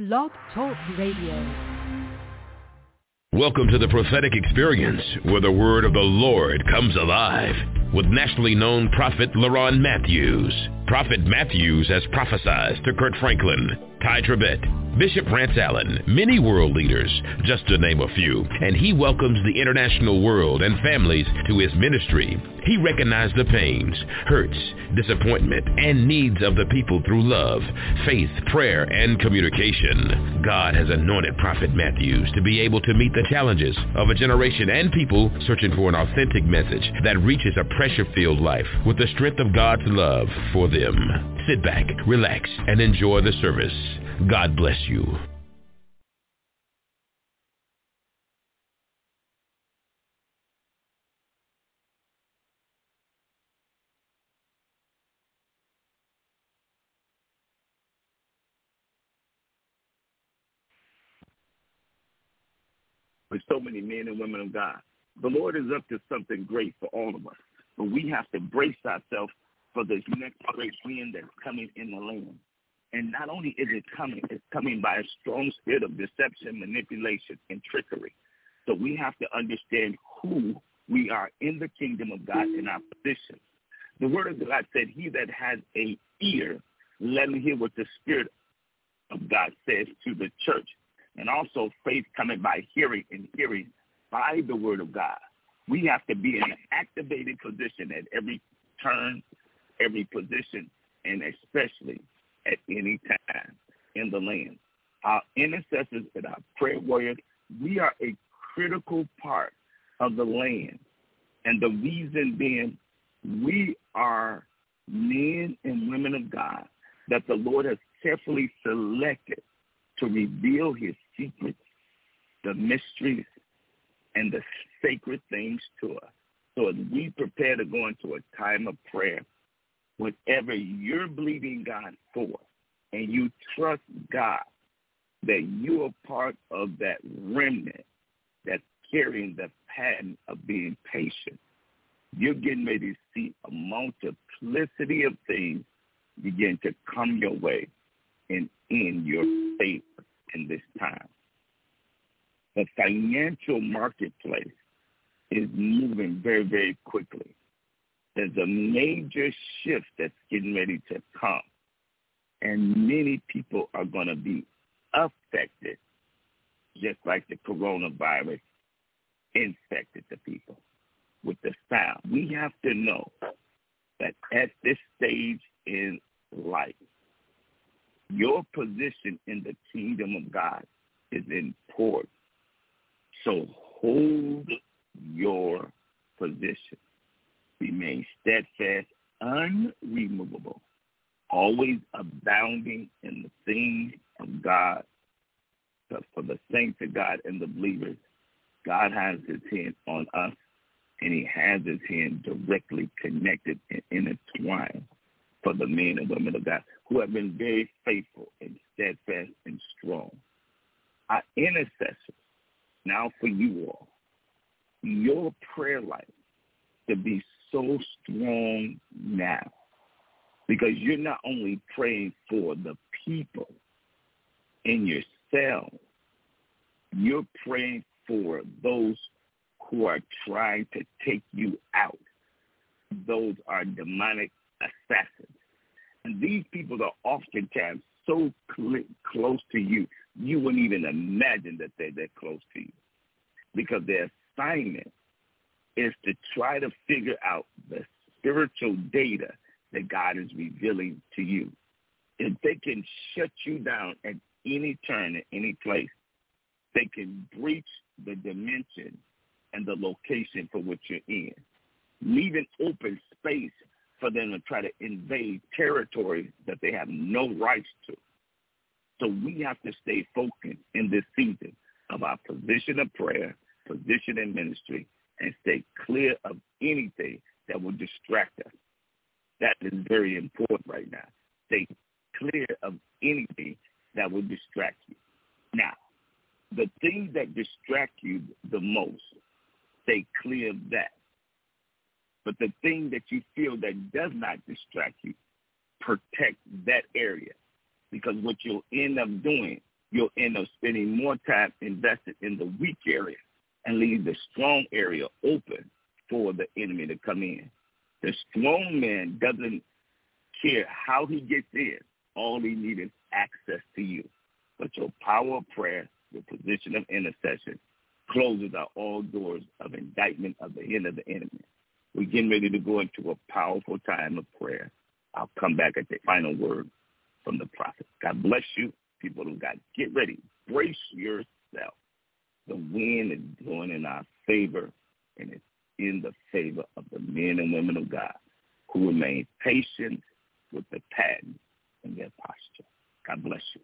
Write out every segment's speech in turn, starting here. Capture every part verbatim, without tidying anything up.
Blog Talk Radio. Welcome to the prophetic experience where the word of the Lord comes alive with nationally known prophet LaRon Matthews. Prophet Matthews has prophesied to Kurt Franklin, Ty Tribbett, Bishop Rance Allen, many world leaders, just to name a few, and he welcomes the international world and families to his ministry. He recognized the pains, hurts, disappointment, and needs of the people through love, faith, prayer, and communication. God has anointed Prophet Matthews to be able to meet the challenges of a generation and people searching for an authentic message that reaches a pressure-filled life with the strength of God's love for them. Sit back, relax, and enjoy the service. God bless you. With so many men and women of God, the Lord is up to something great for all of us. But we have to brace ourselves for this next great wind that's coming in the land. And not only is it coming, it's coming by a strong spirit of deception, manipulation, and trickery. So we have to understand who we are in the kingdom of God in our position. The word of God said, he that has an ear, let him hear what the Spirit of God says to the church. And also faith coming by hearing, and hearing by the word of God. We have to be in an activated position at every turn, every position, and especially at any time in the land. Our intercessors and our prayer warriors, we are a critical part of the land. And the reason being, we are men and women of God that the Lord has carefully selected to reveal his secrets, the mysteries, and the sacred things to us. So as we prepare to go into a time of prayer, whatever you're believing God for, and you trust God that you are part of that remnant that's carrying the pattern of being patient, you're getting ready to see a multiplicity of things begin to come your way and in your favor in this time. The financial marketplace is moving very, very quickly. There's a major shift that's getting ready to come, and many people are going to be affected just like the coronavirus infected the people with the sound. We have to know that at this stage in life, your position in the kingdom of God is important. So hold your position. Remain steadfast, unremovable, always abounding in the things of God. But for the saints of God and the believers, God has his hand on us, and he has his hand directly connected and intertwined for the men and women of God who have been very faithful and steadfast and strong. Our intercessors, now for you all, your prayer life to be so strong now, because you're not only praying for the people in your cell, you're praying for those who are trying to take you out. Those are demonic assassins. And these people are oftentimes so cl- close to you, you wouldn't even imagine that they're that close to you, because their assignment is to try to figure out the spiritual data that God is revealing to you. If they can shut you down at any turn, at any place, they can breach the dimension and the location for which you're in, leaving open space for them to try to invade territory that they have no rights to. So we have to stay focused in this season of our position of prayer, position in ministry, and stay clear of anything that will distract us. That is very important right now. Stay clear of anything that will distract you. Now, the things that distract you the most, stay clear of that. But the thing that you feel that does not distract you, protect that area. Because what you'll end up doing you'll end up spending more time invested in the weak area and leave the strong area open for the enemy to come in. The strong man doesn't care how he gets in. All he needs is access to you. But your power of prayer, your position of intercession, closes out all doors of indictment of the end of the enemy. We're getting ready to go into a powerful time of prayer. I'll come back at the final word from the prophet. God bless you, people of God. Get ready. Brace yourself. The wind is blowing in our favor, and it's in the favor of the men and women of God who remain patient with the pattern in their posture. God bless you.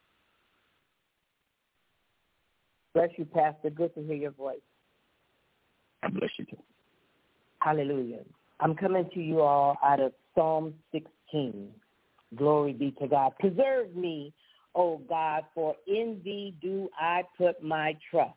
Bless you, Pastor. Good to hear your voice. God bless you, too. Hallelujah. I'm coming to you all out of Psalm sixteen. Glory be to God. Preserve me, O God, for in thee do I put my trust.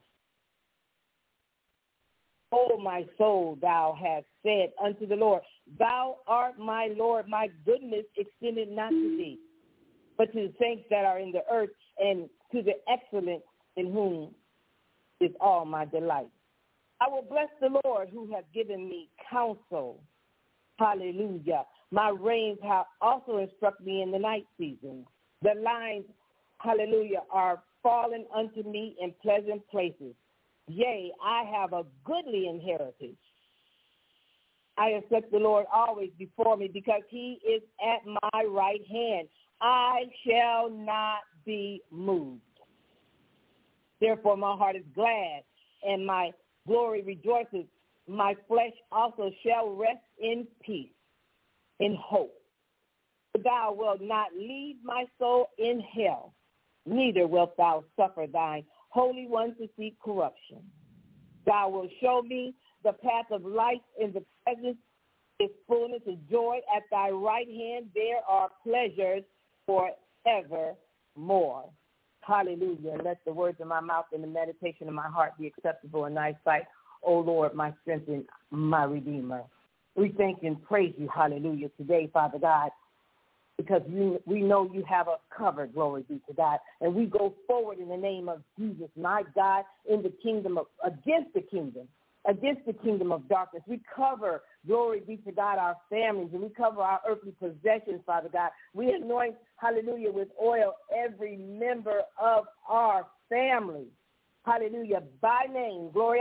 O my soul, thou hast said unto the Lord, thou art my Lord, my goodness extended not to thee, but to the saints that are in the earth, and to the excellent in whom is all my delight. I will bless the Lord who has given me counsel. Hallelujah. My reins have also instructed me in the night season. The lines, hallelujah, are fallen unto me in pleasant places. Yea, I have a goodly inheritance. I accept the Lord always before me, because he is at my right hand. I shall not be moved. Therefore my heart is glad, and my glory rejoices. My flesh also shall rest in peace, in hope. Thou wilt not leave my soul in hell, neither wilt thou suffer thine Holy One to see corruption. Thou wilt show me the path of life. In the presence is fullness of joy. At thy right hand there are pleasures forevermore. Hallelujah. Let the words of my mouth and the meditation of my heart be acceptable in thy sight, O Lord, my strength and my Redeemer. We thank and praise you, hallelujah, today, Father God, because we, we know you have us covered, glory be to God. And we go forward in the name of Jesus, my God, in the kingdom of, against the kingdom, against the kingdom of darkness. We cover, glory be to God, our families, and we cover our earthly possessions, Father God. We anoint, hallelujah, with oil every member of our family. Hallelujah, by name. Glory.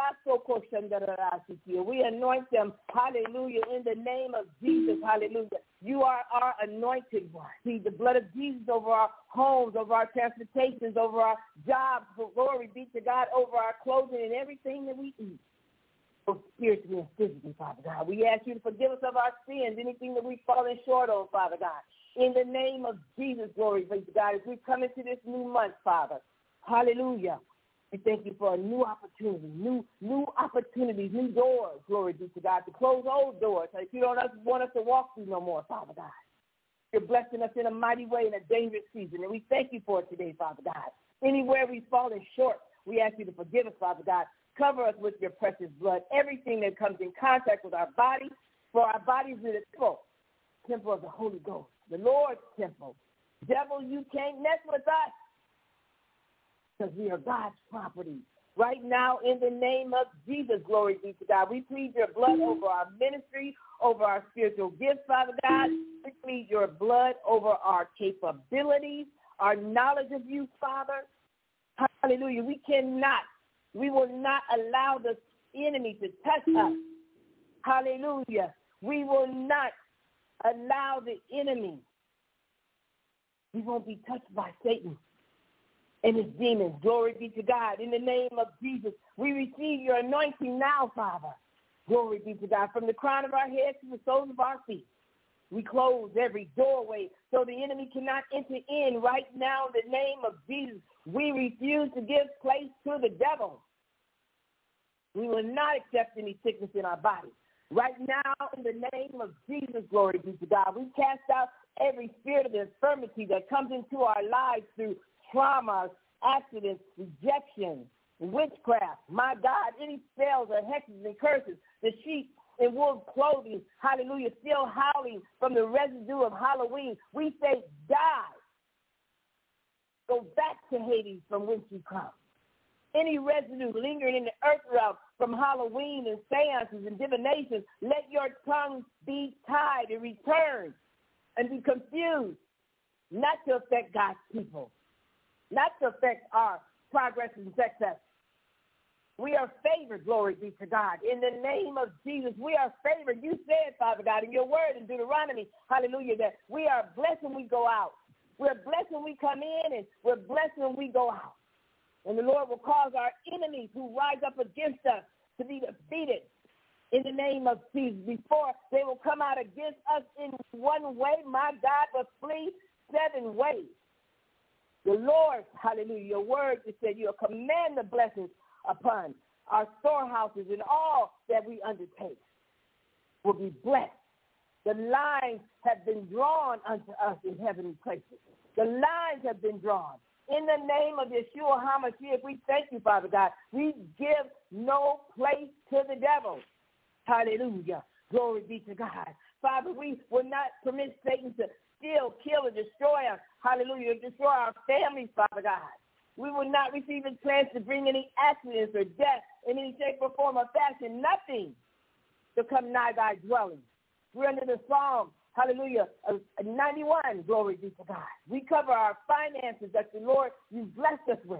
We anoint them, hallelujah, in the name of Jesus, hallelujah. You are our anointed one. See, the blood of Jesus over our homes, over our transportations, over our jobs, glory be to God, over our clothing and everything that we eat. Both spiritually and physically, Father God. We ask you to forgive us of our sins, anything that we've fallen short of, Father God. In the name of Jesus, glory be to God, as we come into this new month, Father. Hallelujah. We thank you for a new opportunity, new new opportunities, new doors, glory be to God, to close old doors. If you don't want us to walk through no more, Father God. You're blessing us in a mighty way in a dangerous season, and we thank you for it today, Father God. Anywhere we've fallen short, we ask you to forgive us, Father God. Cover us with your precious blood. Everything that comes in contact with our body, for our bodies is a temple, temple of the Holy Ghost, the Lord's temple. Devil, you can't mess with us, because we are God's property. Right now, in the name of Jesus, glory be to God, we plead your blood over our ministry, over our spiritual gifts, Father God. We plead your blood over our capabilities, our knowledge of you, Father. Hallelujah. We cannot, we will not allow the enemy to touch us. Hallelujah. We will not allow the enemy. We won't be touched by Satan and his demons. Glory be to God. In the name of Jesus, we receive your anointing now, Father. Glory be to God. From the crown of our heads to the soles of our feet, we close every doorway so the enemy cannot enter in. Right now, in the name of Jesus, we refuse to give place to the devil. We will not accept any sickness in our body. Right now, in the name of Jesus, glory be to God, we cast out every spirit of infirmity that comes into our lives through traumas, accidents, rejection, witchcraft. My God, any spells or hexes and curses, the sheep in wolf clothing, hallelujah, still howling from the residue of Halloween. We say, die. go back to Hades from whence you come. Any residue lingering in the earth realm from Halloween and seances and divinations, let your tongue be tied and return and be confused, not to affect God's people, not to affect our progress and success. We are favored, glory be to God. In the name of Jesus, we are favored. You said, Father God, in your word in Deuteronomy, hallelujah, that we are blessed when we go out. We're blessed when we come in, and we're blessed when we go out. And the Lord will cause our enemies who rise up against us to be defeated in the name of Jesus. Before they will come out against us in one way, my God, but flee seven ways. The Lord, hallelujah, your word, you said you'll command the blessings upon our storehouses, and all that we undertake will be blessed. The lines have been drawn unto us in heavenly places. The lines have been drawn. In the name of Yeshua HaMashiach, we thank you, Father God. We give no place to the devil. Hallelujah. Glory be to God. Father, we will not permit Satan to steal, kill, and destroy us. Hallelujah. Destroy our families, Father God. We will not receive his plans to bring any accidents or death in any shape or form or fashion. Nothing to come nigh thy dwelling. We're under the Psalm, hallelujah, of ninety-one, glory be to God. We cover our finances that the Lord, you've blessed us with.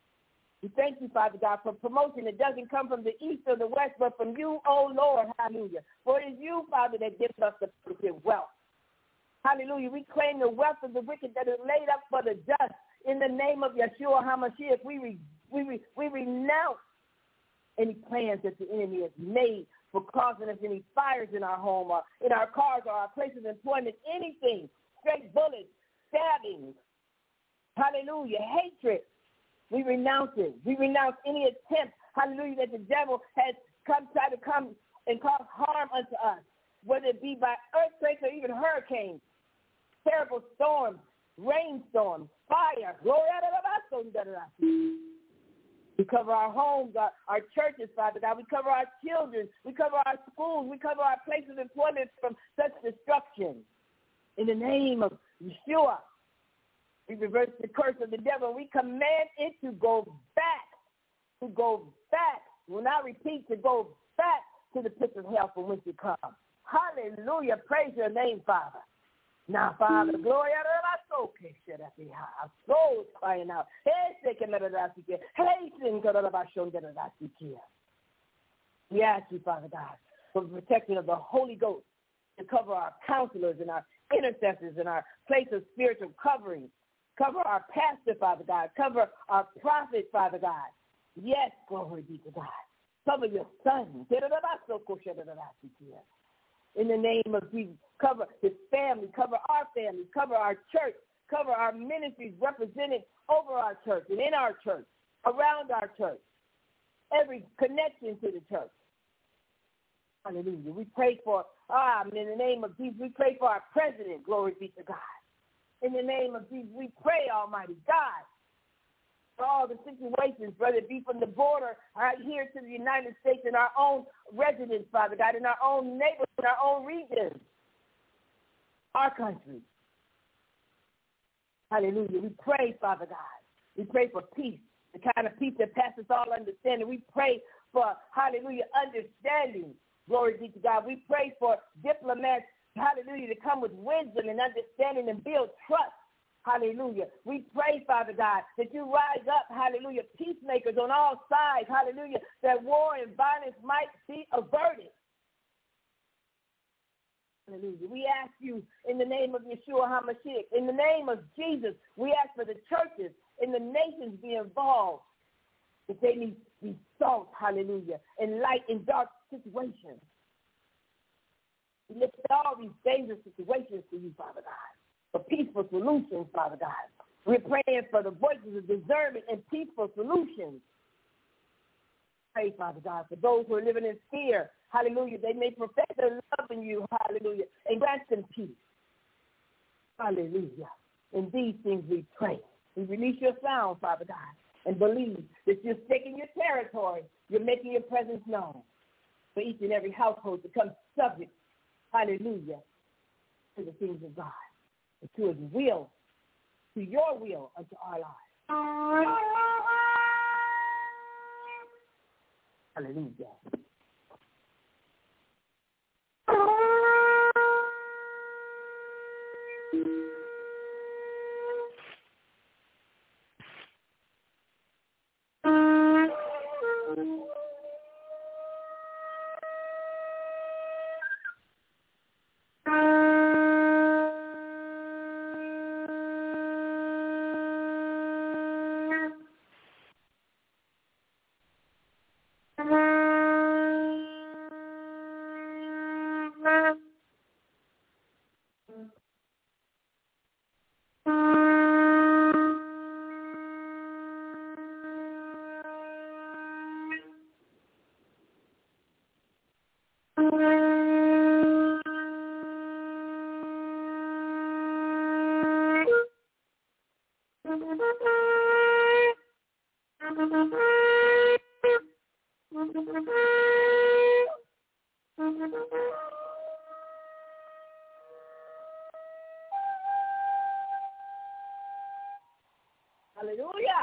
We thank you, Father God, for promotion that doesn't come from the east or the west, but from you, oh Lord, hallelujah. For it is you, Father, that gives us the perfect wealth. Hallelujah. We claim the wealth of the wicked that is laid up for the just. In the name of Yeshua HaMashiach, we, re, we, re, we renounce any plans that the enemy has made for causing us any fires in our home or in our cars or our places of employment, anything, straight bullets, stabbings, hallelujah, hatred. We renounce it. We renounce any attempt, hallelujah, that the devil has come try to come and cause harm unto us, whether it be by earthquakes or even hurricanes, terrible storms, rainstorms, fire. We cover our homes, our, our churches, Father God. We cover our children. We cover our schools. We cover our places of employment from such destruction. In the name of Yeshua, we reverse the curse of the devil. We command it to go back, to go back. We'll not repeat, to go back to the pits of hell from whence it comes. Hallelujah. Praise your name, Father. Now, Father, glory to our soul. Our soul is crying out. We ask you, Father God, for the protection of the Holy Ghost to cover our counselors and our intercessors and our place of spiritual covering. Cover our pastor, Father God. Cover our prophet, Father God. Yes, glory be to God. Cover your son. In the name of Jesus, cover his family, cover our family, cover our church, cover our ministries represented over our church and in our church, around our church, every connection to the church. Hallelujah. We pray for, ah, in the name of Jesus, we pray for our president, glory be to God. In the name of Jesus, we pray, Almighty God, for all the situations, whether it be from the border right here to the United States, in our own residence, Father God, in our own neighborhoods, in our own regions, our country. Hallelujah. We pray, Father God. We pray for peace, the kind of peace that passes all understanding. We pray for, hallelujah, understanding. Glory be to God. We pray for diplomats, hallelujah, to come with wisdom and understanding and build trust. Hallelujah. We pray, Father God, that you rise up, hallelujah, peacemakers on all sides, hallelujah, that war and violence might be averted. Hallelujah. We ask you in the name of Yeshua HaMashiach, in the name of Jesus, we ask for the churches and the nations be involved, that they need be salt, hallelujah, and light in dark situations. We lift all these dangerous situations to you, Father God, for peaceful solutions, Father God. We're praying for the voices of discernment and peaceful solutions. Pray, Father God, for those who are living in fear, hallelujah, they may perfect their love in you, hallelujah, and grant them peace. Hallelujah. In these things we pray. We release your sound, Father God, and believe that you're taking your territory. You're making your presence known for each and every household to become subject, hallelujah, to the things of God, and to his will, to your will unto our lives. Hallelujah. Hallelujah.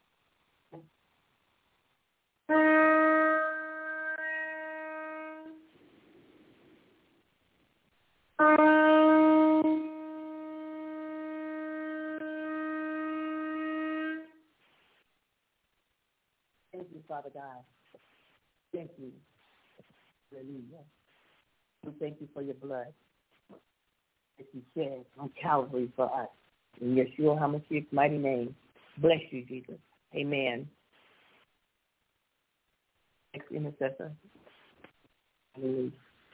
Thank you, Father God. Thank you. Hallelujah. We thank you for your blood that you shed on Calvary for us. In Yeshua HaMashiach's mighty name. Bless you, Jesus. Amen. Next intercessor. Hallelujah.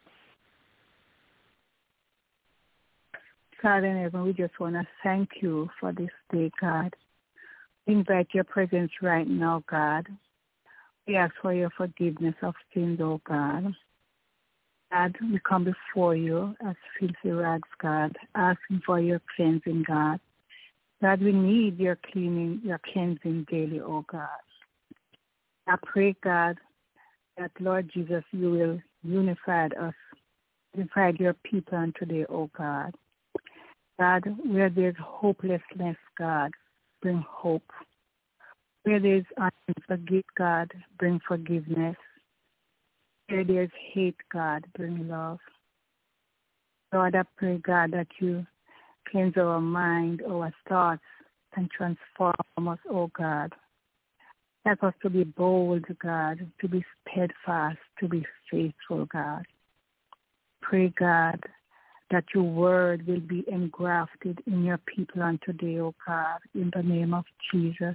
God in heaven, we just want to thank you for this day, God. We invite your presence right now, God. We ask for your forgiveness of sins, oh God. God, we come before you as filthy rags, God, asking for your cleansing, God. God, we need your cleaning, your cleansing daily, oh God. I pray, God, that, Lord Jesus, you will unify us, unify your people on today, oh God. God, where there's hopelessness, God, bring hope. Where there's unforgiveness, God, bring forgiveness. Where there's hate, God, bring love. Lord, I pray, God, that you cleanse our mind, our thoughts, and transform us, oh God. Help us to be bold, God, to be steadfast, to be faithful, God. Pray, God, that your word will be engrafted in your people on today, oh God, in the name of Jesus.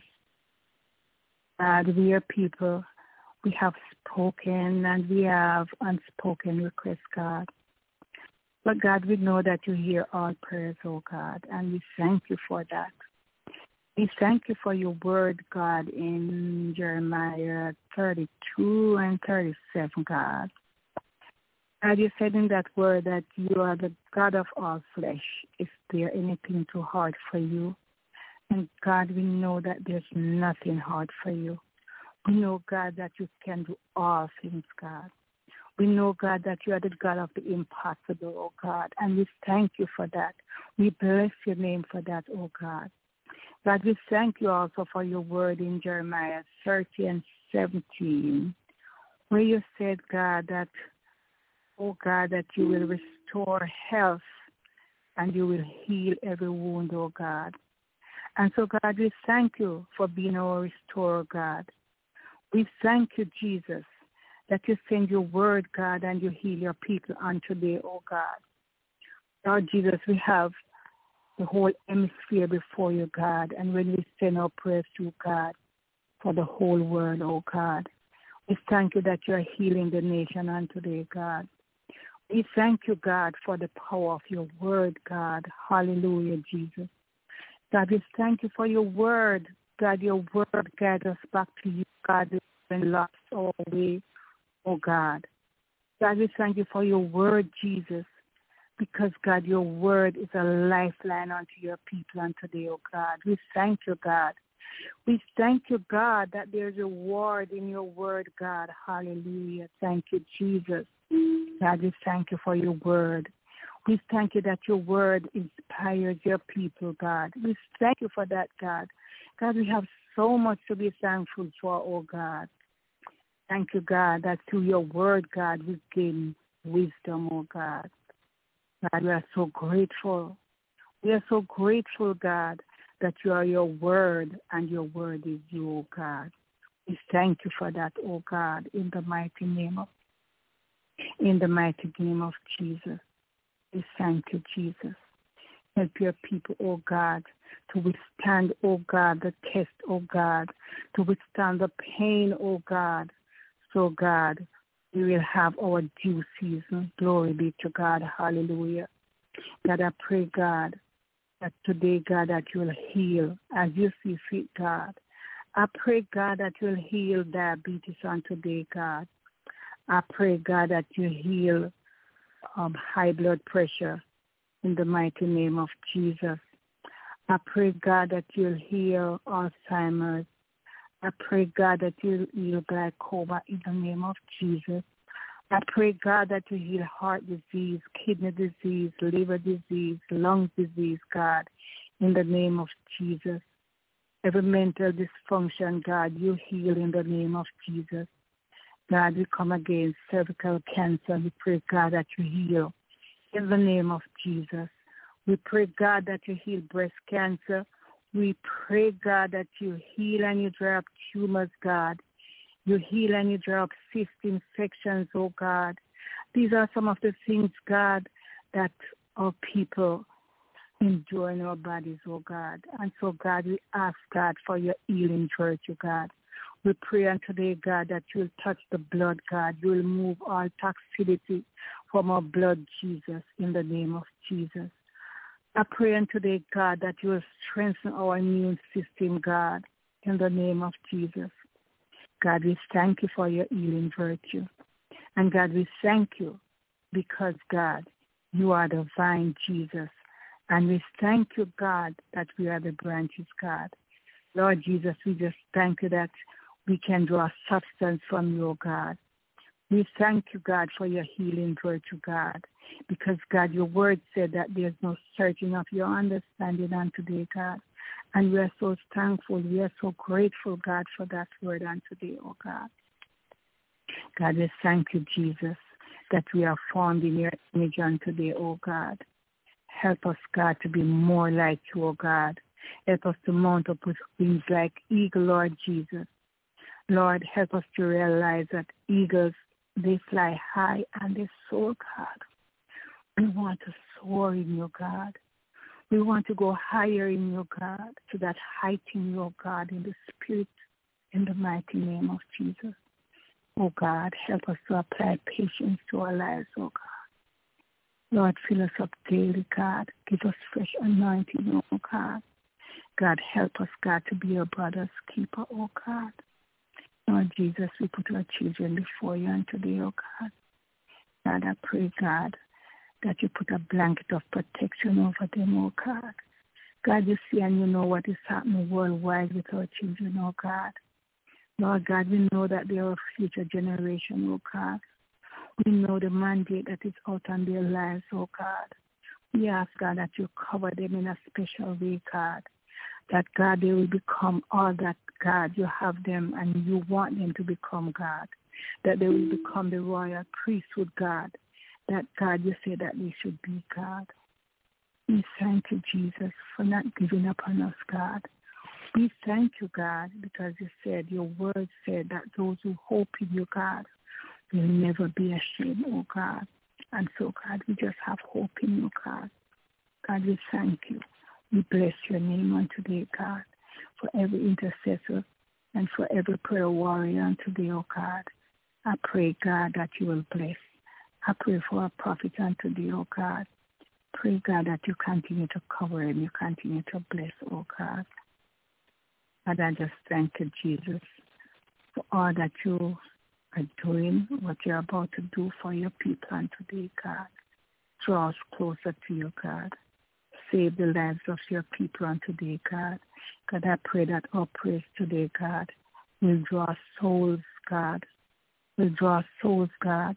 God, we are people, we have spoken and we have unspoken requests, God. But God, we know that you hear all prayers, oh God, and we thank you for that. We thank you for your word, God, in Jeremiah thirty-two and thirty-seven, God. God, you said in that word that you are the God of all flesh. Is there anything too hard for you? And God, we know that there's nothing hard for you. We know, God, that you can do all things, God. We know, God, that you are the God of the impossible, oh God, and we thank you for that. We bless your name for that, oh God. God, we thank you also for your word in Jeremiah thirty and seventeen, where you said, God, that, oh God, that you will restore health and you will heal every wound, oh God. And so, God, we thank you for being our restorer, God. We thank you, Jesus, that you send your word, God, and you heal your people on today, oh God. Lord Jesus, we have the whole hemisphere before you, God, and when we send our prayers to God for the whole world, oh God, we thank you that you are healing the nation on today, God. We thank you, God, for the power of your word, God. Hallelujah, Jesus. God, we thank you for your word. God, your word guide us back to you, God, when lost our way, oh God. God, we thank you for your word, Jesus, because, God, your word is a lifeline unto your people on today, oh God. We thank you, God. We thank you, God, that there's a word in your word, God. Hallelujah. Thank you, Jesus. God, we thank you for your word. We thank you that your word inspires your people, God. We thank you for that, God. God, we have so much to be thankful for, oh God. Thank you, God, that through your word, God, we gain wisdom, oh God. God, we are so grateful. We are so grateful, God, that you are your word and your word is you, oh God. We thank you for that, oh God, in the mighty name of, in the mighty name of Jesus. We thank you, Jesus. Help your people, oh God, to withstand, oh God, the test, oh God, to withstand the pain, oh God. So, God, we will have our due season. Glory be to God. Hallelujah. God, I pray, God, that today, God, that you will heal as you see fit, God. I pray, God, that you will heal diabetes on today, God. I pray, God, that you heal um, high blood pressure in the mighty name of Jesus. I pray, God, that you'll heal Alzheimer's. I pray, God, that you'll heal glaucoma in the name of Jesus. I pray, God, that you heal heart disease, kidney disease, liver disease, lung disease, God, in the name of Jesus. Every mental dysfunction, God, you heal in the name of Jesus. God, we come against cervical cancer. We pray, God, that you heal in the name of Jesus. We pray, God, that you heal breast cancer. We pray, God, that you heal and you dry up tumors, God. You heal and you dry up cyst infections, oh God. These are some of the things, God, that our people endure in our bodies, oh God. And so, God, we ask, God, for your healing virtue, God. We pray on today, God, that you will touch the blood, God. You will move all toxicity from our blood, Jesus, in the name of Jesus. I pray on today, God, that you will strengthen our immune system, God, in the name of Jesus. God, we thank you for your healing virtue. And God, we thank you because, God, you are the vine, Jesus. And we thank you, God, that we are the branches, God. Lord Jesus, we just thank you that we can draw substance from you, God. We thank you, God, for your healing virtue, God, because, God, your word said that there's no searching of your understanding on today, God. And we are so thankful. We are so grateful, God, for that word on today, oh God. God, we thank you, Jesus, that we are formed in your image on today, oh God. Help us, God, to be more like you, oh God. Help us to mount up with wings like eagle, Lord Jesus. Lord, help us to realize that eagles, they fly high and they soar, God. We want to soar in you, God. We want to go higher in you, God, to that height in you, God, in the spirit, in the mighty name of Jesus. Oh, God, help us to apply patience to our lives, oh, God. Lord, fill us up daily, God. Give us fresh anointing, oh, God. God, help us, God, to be your brother's keeper, oh, God. Lord Jesus, we put our children before you and today, oh, God. God, I pray, God, that you put a blanket of protection over them, oh God. God, you see and you know what is happening worldwide with our children, oh God. Lord God, we know that they are a future generation, oh God. We know the mandate that is out on their lives, oh God. We ask, God, that you cover them in a special way, God. That, God, they will become all that, God, you have them and you want them to become, God. That they will become the royal priesthood, God. That, God, you say that they should be, God. We thank you, Jesus, for not giving up on us, God. We thank you, God, because you said, your word said that those who hope in you, God, will never be ashamed, oh God. And so, God, we just have hope in you, God. God, we thank you. We bless your name on today, God, for every intercessor and for every prayer warrior on today, oh God. I pray, God, that you will bless. I pray for our prophet on today, oh God. Pray, God, that you continue to cover him, you continue to bless, oh God. And I just thank you, Jesus, for all that you are doing, what you're about to do for your people on today, God. Draw us closer to you, God. Save the lives of your people on today, God. God, I pray that our prayers today, God, will draw souls, God. Will draw souls, God.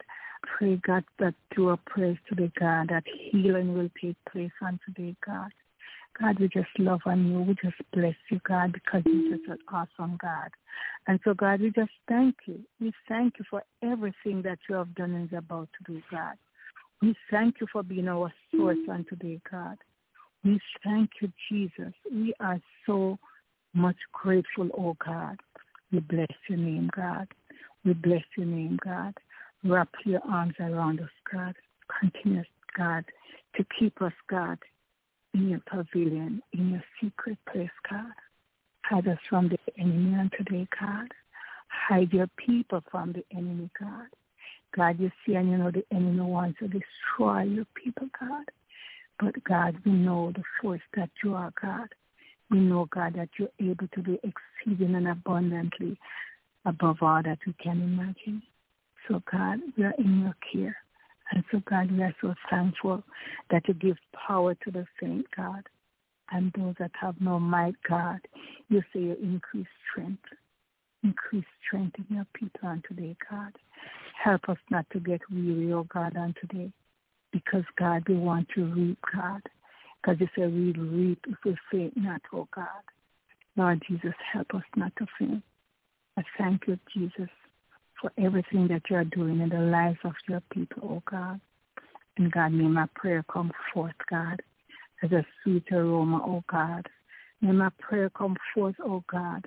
pray, God, that through our prayers today, God, that healing will take place on today, God. God, we just love on you. We just bless you, God, because you're just an awesome God. And so, God, we just thank you. We thank you for everything that you have done and is about to do, God. We thank you for being our source on today, God. We thank you, Jesus. We are so much grateful, oh God. We bless your name, God. We bless your name, God. Wrap your arms around us, God. Continue, God, to keep us, God, in your pavilion, in your secret place, God. Hide us from the enemy on today, God. Hide your people from the enemy, God. God, you see and you know the enemy wants to destroy your people, God. But, God, we know the force that you are, God. We know, God, that you're able to do exceeding and abundantly above all that we can imagine. So, God, we are in your care. And so, God, we are so thankful that you give power to the faint, God. And those that have no might, God, you say you increase strength. Increase strength in your people on today, God. Help us not to get weary, oh God, on today. Because, God, we want to reap, God. Because you say we reap if we faint not, oh God. Lord Jesus, help us not to faint. I thank you, Jesus, for everything that you are doing in the lives of your people, oh God. And God, may my prayer come forth, God, as a sweet aroma, oh God. May my prayer come forth, oh God,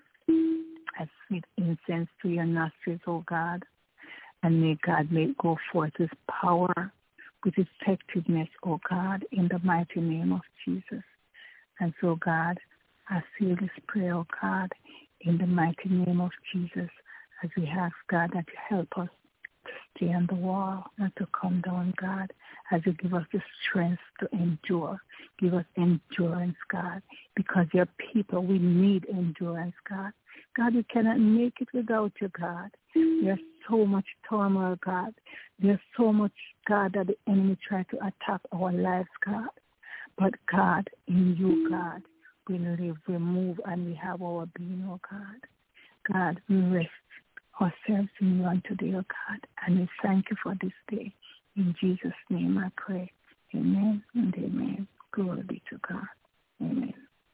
as sweet incense to your nostrils, oh God. And may God may it go forth with power, with effectiveness, oh God, in the mighty name of Jesus. And so, God, I seal this prayer, oh God, in the mighty name of Jesus, as we ask, God, that you help us to stay on the wall, not to come down, God, as you give us the strength to endure. Give us endurance, God, because your people, we need endurance, God. God, we cannot make it without you, God. There's so much turmoil, God. There's so much, God, that the enemy tries to attack our lives, God. But, God, in you, God, we live, we move, and we have our being, oh God. God, we rest ourselves in you on today, oh God, and we thank you for this day. In Jesus' name I pray. Amen and amen. Glory be to God. Amen.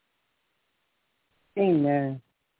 Amen.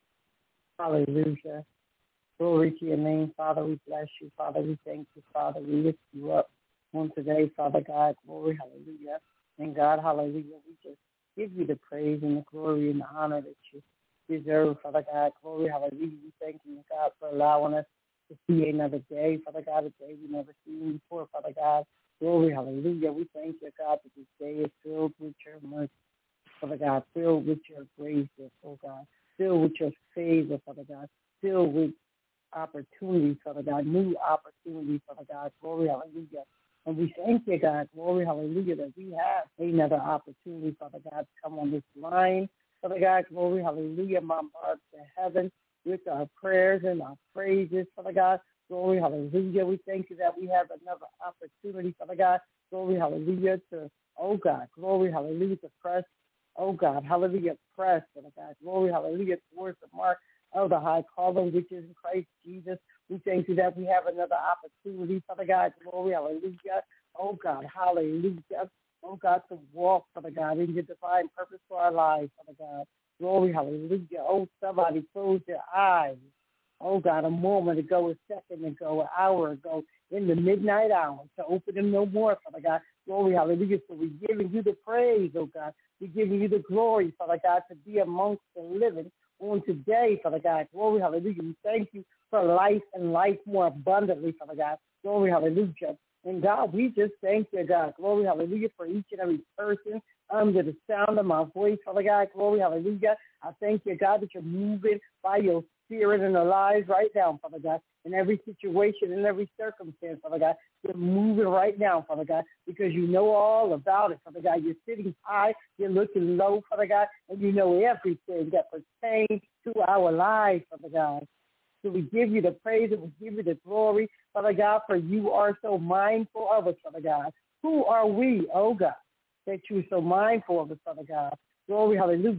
Hallelujah. Glory to your name, Father. We bless you, Father. We thank you, Father. We lift you up on today, Father God. Glory, hallelujah. And God, hallelujah. We just give you the praise and the glory and the honor that you deserve, Father God. Glory, hallelujah. We thank you, God, for allowing us to see another day, Father God, a day we never seen before, Father God. Glory, hallelujah. We thank you, God, that this day is filled with your mercy, Father God, filled with your grace, oh God, filled with your favor, Father God, filled with opportunities, Father God, new opportunities, Father God. Glory, hallelujah. And we thank you, God, glory, hallelujah, that we have another opportunity, Father God, to come on this line. Father God, glory, hallelujah, bombard to heaven with our prayers and our praises, Father God. Glory, hallelujah. We thank you that we have another opportunity, Father God. Glory, hallelujah, to, oh God, glory, hallelujah, to press, oh God, hallelujah, press, Father God. Glory, hallelujah, towards the mark of the high calling, which is in Christ Jesus. We thank you that we have another opportunity, Father God. Glory, hallelujah. Oh God, hallelujah. Oh God, to walk, Father God, in your divine purpose for our lives, Father God. Glory, hallelujah. Oh, somebody close their eyes. Oh God, a moment ago, a second ago, an hour ago, in the midnight hour, to open them no more, Father God. Glory, hallelujah. So we're giving you the praise, oh God. We're giving you the glory, Father God, to be amongst the living on today, Father God. Glory, hallelujah. We thank you for life and life more abundantly, Father God. Glory, hallelujah. And God, we just thank you, God. Glory, hallelujah, for each and every person under the sound of my voice, Father God. Glory, hallelujah. I thank you, God, that you're moving by your spirit in our lives right now, Father God. In every situation, in every circumstance, Father God. You're moving right now, Father God, because you know all about it, Father God. You're sitting high, you're looking low, Father God, and you know everything that pertains to our lives, Father God. So we give you the praise and we give you the glory, Father God, for you are so mindful of us, Father God. Who are we, oh God, that you're so mindful of us, Father God? Glory, hallelujah.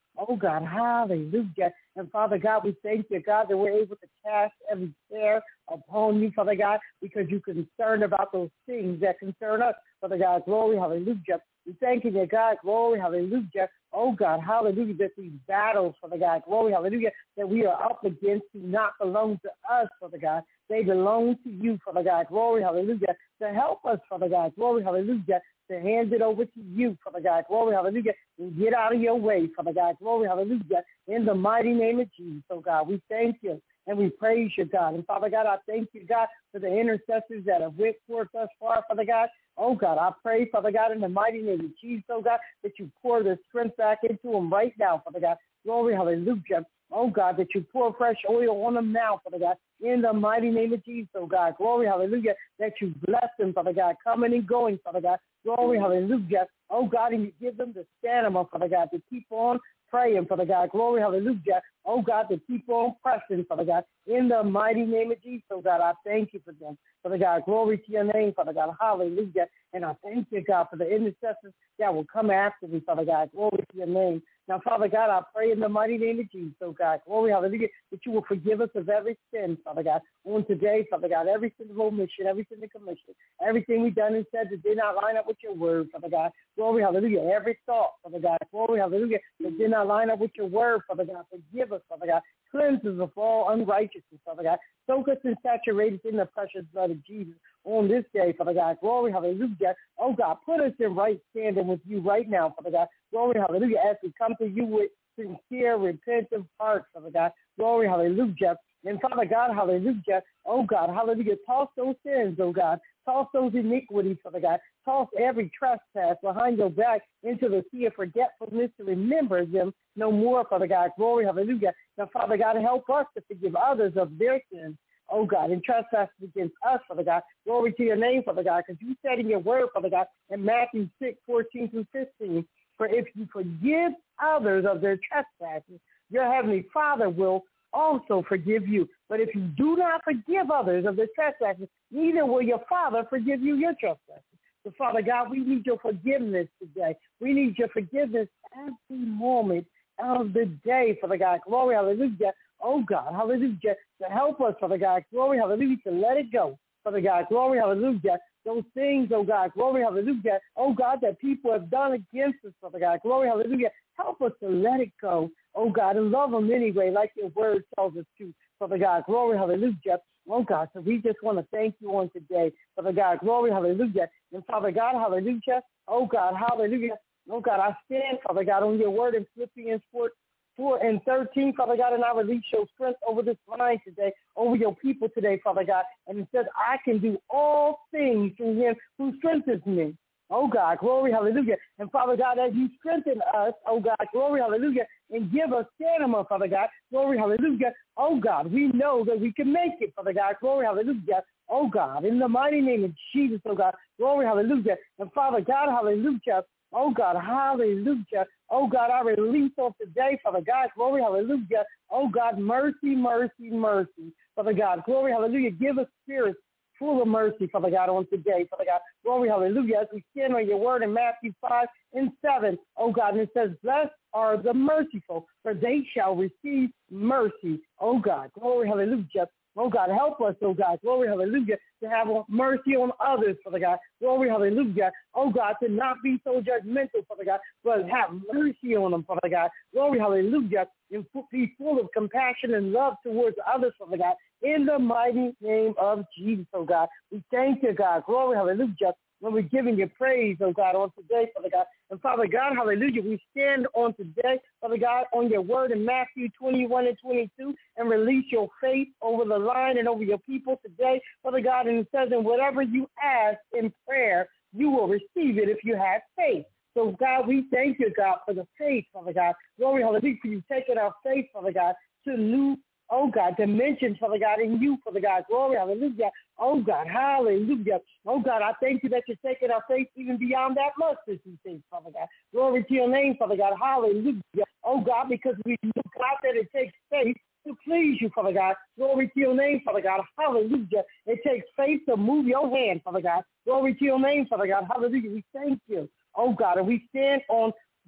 Oh, God, hallelujah. And, Father God, we thank you, God, that we're able to cast every care upon you, Father God, because you're concerned about those things that concern us, Father God. Glory, hallelujah. We thank you, God, glory, hallelujah. Oh, God, hallelujah, that these battles, Father God, glory, hallelujah, that we are up against do not belong to us, Father God. They belong to you, Father God, glory, hallelujah, to help us, Father God, glory, hallelujah, to hand it over to you, Father God, glory, hallelujah, and get out of your way, Father God, glory, hallelujah, in the mighty name of Jesus, oh God, we thank you. And we praise you, God. And, Father God, I thank you, God, for the intercessors that have went forth thus far, Father God. Oh, God, I pray, Father God, in the mighty name of Jesus, oh, God, that you pour the strength back into them right now, Father God. Glory, hallelujah. Oh, God, that you pour fresh oil on them now, Father God, in the mighty name of Jesus, oh, God. Glory, hallelujah, that you bless them, Father God, coming and going, Father God. Glory, hallelujah. Oh, God, and you give them the stamina, Father God, to keep on praying, Father God. Glory, hallelujah. Oh, God, to keep on pressing, Father God, in the mighty name of Jesus, oh, God. I thank you for them, Father God. Glory to your name, Father God. Hallelujah. And I thank you, God, for the intercessors that will come after me, Father God. Glory to your name. Now, Father God, I pray in the mighty name of Jesus, oh, God. Glory, hallelujah, that you will forgive us of every sin, Father God. On today, Father God, every sin of omission, every sin of commission, everything we've done and said that did not line up with your word, Father God. Glory, hallelujah. Every thought, Father God. Glory, hallelujah, that did not line up with your word, Father God. Forgive us, Father God. Cleanse us of all unrighteousness, Father God. Soak us and saturate us in the precious blood of Jesus on this day, Father God. Glory, hallelujah. Oh, God, put us in right standing with you right now, Father God. Glory, hallelujah, as we come to you with sincere, repentant hearts, Father God. Glory, hallelujah. And, Father God, hallelujah. Oh, God, hallelujah. Toss those sins, oh, God. Toss those iniquities, Father God. Toss every trespass behind your back into the sea of forgetfulness to remember them no more, Father God. Glory, hallelujah. Now, Father God, help us to forgive others of their sins, oh, God, and trespasses against us, Father God. Glory to your name, Father God, because you said in your word, Father God, in Matthew six, fourteen through fifteen, for if you forgive others of their trespasses, your heavenly Father will also forgive you. But if you do not forgive others of their trespasses, neither will your Father forgive you your trespasses. So, Father God, we need your forgiveness today. We need your forgiveness every moment of the day, Father God. Glory, hallelujah. Oh, God, hallelujah, to help us, Father God. Glory, hallelujah, to let it go, Father God. Glory, hallelujah. Those things, oh, God, glory, hallelujah. Oh, God, that people have done against us, Father God. Glory, hallelujah. Help us to let it go, oh, God, and love them anyway, like your word tells us to, Father God. Glory, hallelujah. Oh, God, so we just want to thank you on today, Father God. Glory, hallelujah. And, Father God, hallelujah. Oh, God, hallelujah. Oh, God, I stand, Father God, on your word in Philippians four, four and thirteen, Father God, and I release your strength over this line today, over your people today, Father God. And it says, I can do all things through him who strengthens me. Oh, God, glory, hallelujah. And, Father God, as you strengthen us, oh, God, glory, hallelujah, and give us stamina, Father God, glory, hallelujah. Oh, God, we know that we can make it, Father God, glory, hallelujah. Oh, God, in the mighty name of Jesus, oh, God, glory, hallelujah. And, Father God, hallelujah. Oh, God, hallelujah. Oh, God, I release on today, Father God, glory, hallelujah. Oh, God, mercy, mercy, mercy. Father God, glory, hallelujah. Give us spirits full of mercy, Father God, on today, Father God. Glory, hallelujah. As we stand on your word in Matthew five and seven, oh, God, and it says, blessed are the merciful, for they shall receive mercy. Oh, God, glory, hallelujah. Oh, God, help us, oh, God, glory, hallelujah, to have mercy on others, Father God, glory, hallelujah, oh, God, to not be so judgmental, Father God, but have mercy on them, Father God, glory, hallelujah, and be full of compassion and love towards others, Father God, in the mighty name of Jesus, oh, God. We thank you, God, glory, hallelujah, when we're giving you praise, oh, God, on today, Father God. And, Father God, hallelujah, we stand on today, Father God, on your word in Matthew twenty-one and twenty-two, and release your faith over the line and over your people today, Father God. And it says, and whatever you ask in prayer, you will receive it if you have faith. So, God, we thank you, God, for the faith, Father God. Glory, hallelujah, for you taking our faith, Father God, to new, oh, God, dimensions, Father God, in you, Father God. Glory, hallelujah. Oh, God, hallelujah. Oh, God, I thank you that you're taking our faith even beyond that mustard seed, Father God. Glory to your name, Father God. Hallelujah. Oh, God, because we know, God, that it takes faith to please you, Father God. Glory to your name, Father God. Hallelujah. It takes faith to move your hand, Father God. Glory to your name, Father God. Hallelujah. We thank you, oh, God, and we stand on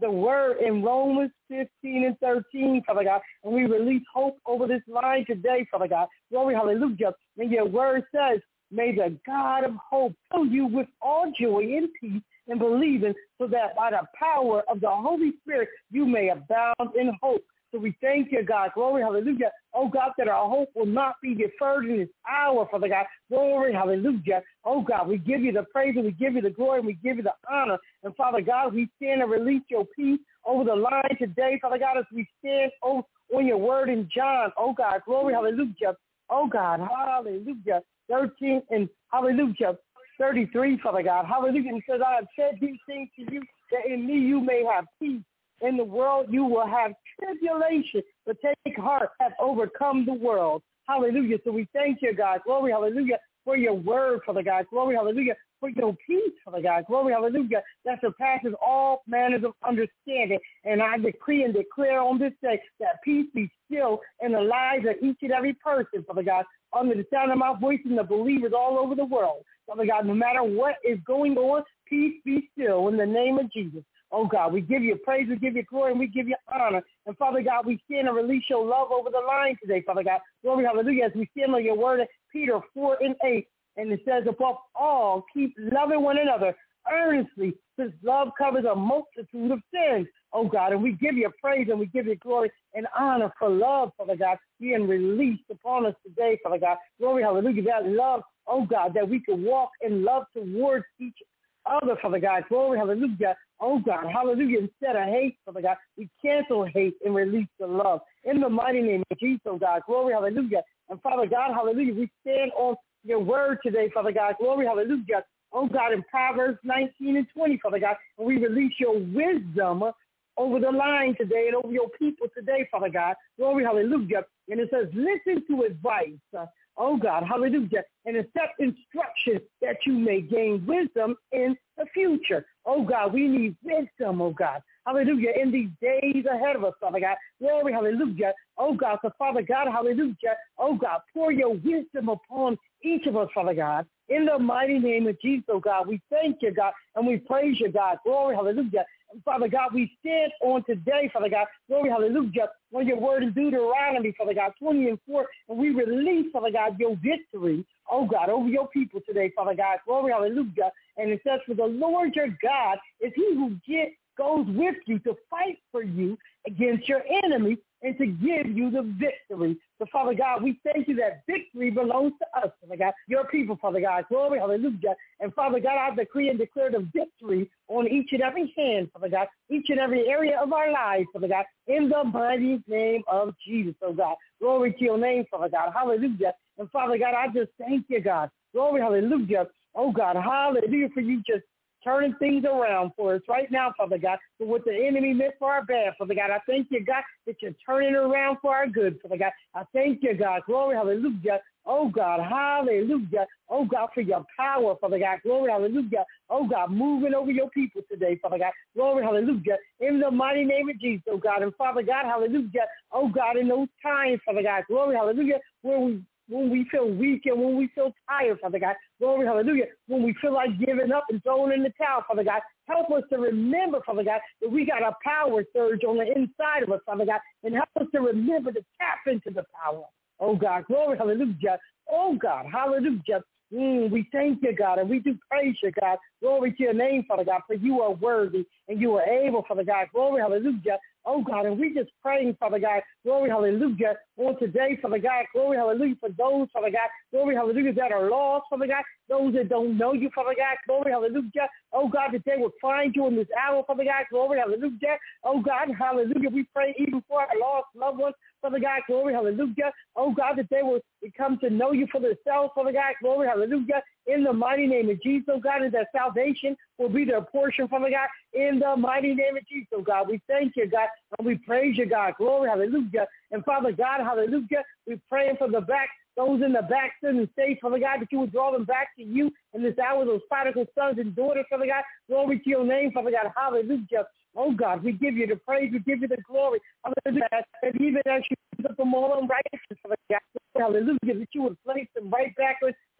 the word in Romans fifteen and thirteen, Father God, and we release hope over this line today, Father God. Glory, hallelujah. And your word says, may the God of hope fill you with all joy and peace and believing, so that by the power of the Holy Spirit you may abound in hope. So we thank you, God. Glory, hallelujah. Oh, God, that our hope will not be deferred in this hour, Father God. Glory, hallelujah. Oh, God, we give you the praise and we give you the glory and we give you the honor. And, Father God, we stand and release your peace over the line today, Father God, as we stand on, on your word in John. Oh, God, glory, hallelujah. Oh, God, hallelujah. thirteen and hallelujah. thirty-three, Father God. Hallelujah. And says, I have said these things to you, that in me you may have peace. In the world you will have tribulation, but take heart, have overcome the world. Hallelujah. So we thank you, God. Glory, hallelujah, for your word, Father God. Glory, hallelujah, for your peace, Father God. Glory, hallelujah, that surpasses all manners of understanding. And I decree and declare on this day that peace be still in the lives of each and every person, Father God, under the sound of my voice and the believers all over the world. Father God, no matter what is going on, peace be still in the name of Jesus. Oh, God, we give you praise, we give you glory, and we give you honor. And, Father God, we stand and release your love over the line today, Father God. Glory, hallelujah, as we stand on your word in Peter four and eight. And it says, above all, keep loving one another earnestly, since love covers a multitude of sins. Oh, God, and we give you praise and we give you glory and honor for love, Father God, being released upon us today, Father God. Glory, hallelujah, that love, oh, God, that we can walk in love towards each other, Father God. Glory, hallelujah. Oh, God, hallelujah. Instead of hate, Father God, we cancel hate and release the love. In the mighty name of Jesus, oh, God. Glory, hallelujah. And, Father God, hallelujah, we stand on your word today, Father God. Glory, hallelujah. Oh, God, in Proverbs nineteen and twenty, Father God, and we release your wisdom over the line today and over your people today, Father God. Glory, hallelujah. And it says, listen to advice. Uh, Oh, God, hallelujah, and accept instruction that you may gain wisdom in the future. Oh, God, we need wisdom, oh, God, hallelujah, in these days ahead of us, Father God. Glory, hallelujah. Oh, God, so Father God, hallelujah. Oh, God, pour your wisdom upon each of us, Father God. In the mighty name of Jesus, oh, God, we thank you, God, and we praise you, God. Glory, hallelujah. And Father God, we stand on today, Father God. Glory, hallelujah, on your word in Deuteronomy, Father God, twenty and four, and we release, Father God, your victory, oh, God, over your people today, Father God. Glory, hallelujah. And it says, for the Lord your God is he who get, goes with you to fight for you against your enemies and to give you the victory. So, Father God, we thank you that victory belongs to us, Father God, your people, Father God. Glory, hallelujah. And, Father God, I decree and declare the victory on each and every hand, Father God, each and every area of our lives, Father God, in the mighty name of Jesus, oh God. Glory to your name, Father God. Hallelujah. And, Father God, I just thank you, God. Glory, hallelujah. Oh, God, hallelujah, for you just turning things around for us right now, Father God, for what the enemy meant for our bad, Father God. I thank you, God, that you're turning it around for our good, Father God. I thank you, God. Glory, hallelujah. Oh, God, hallelujah. Oh, God, for your power, Father God. Glory, hallelujah. Oh, God, moving over your people today, Father God. Glory, hallelujah. In the mighty name of Jesus, oh, God. And, Father God, hallelujah. Oh, God, in those times, Father God. Glory, hallelujah, where we when we feel weak and when we feel tired, Father God. Glory, hallelujah. When we feel like giving up and throwing in the towel, Father God. Help us to remember, Father God, that we got a power surge on the inside of us, Father God. And help us to remember to tap into the power. Oh, God. Glory, hallelujah. Oh, God. Hallelujah. Mm, we thank you, God, and we do praise you, God. Glory to your name, Father God, for you are worthy and you are able, Father God. Glory, hallelujah. Oh, God, and we just praying, Father God. Glory, hallelujah. On today, Father God. Glory, hallelujah, for those, Father God. Glory, hallelujah, that are lost, Father God. Those that don't know you, Father God. Glory, hallelujah. Oh, God, that they will find you in this hour, Father God. Glory, hallelujah. Oh, God, hallelujah. We pray even for our lost loved ones, Father God. Glory, hallelujah. Oh, God, that they will come to know you for themselves, Father God. Glory, hallelujah. In the mighty name of Jesus, oh, God, and that salvation will be their portion, Father God. In the mighty name of Jesus, oh, God, we thank you, God, and we praise you, God. Glory, hallelujah. And, Father God, hallelujah, we're praying for the back, those in the backslidden state, Father God, that you would draw them back to you in this hour, those prodigal sons and daughters, Father God. Glory to your name, Father God. Hallelujah. Oh, God, we give you the praise. We give you the glory. Hallelujah. And even as you put them all unrighteous, Father God, hallelujah, that you would place them right back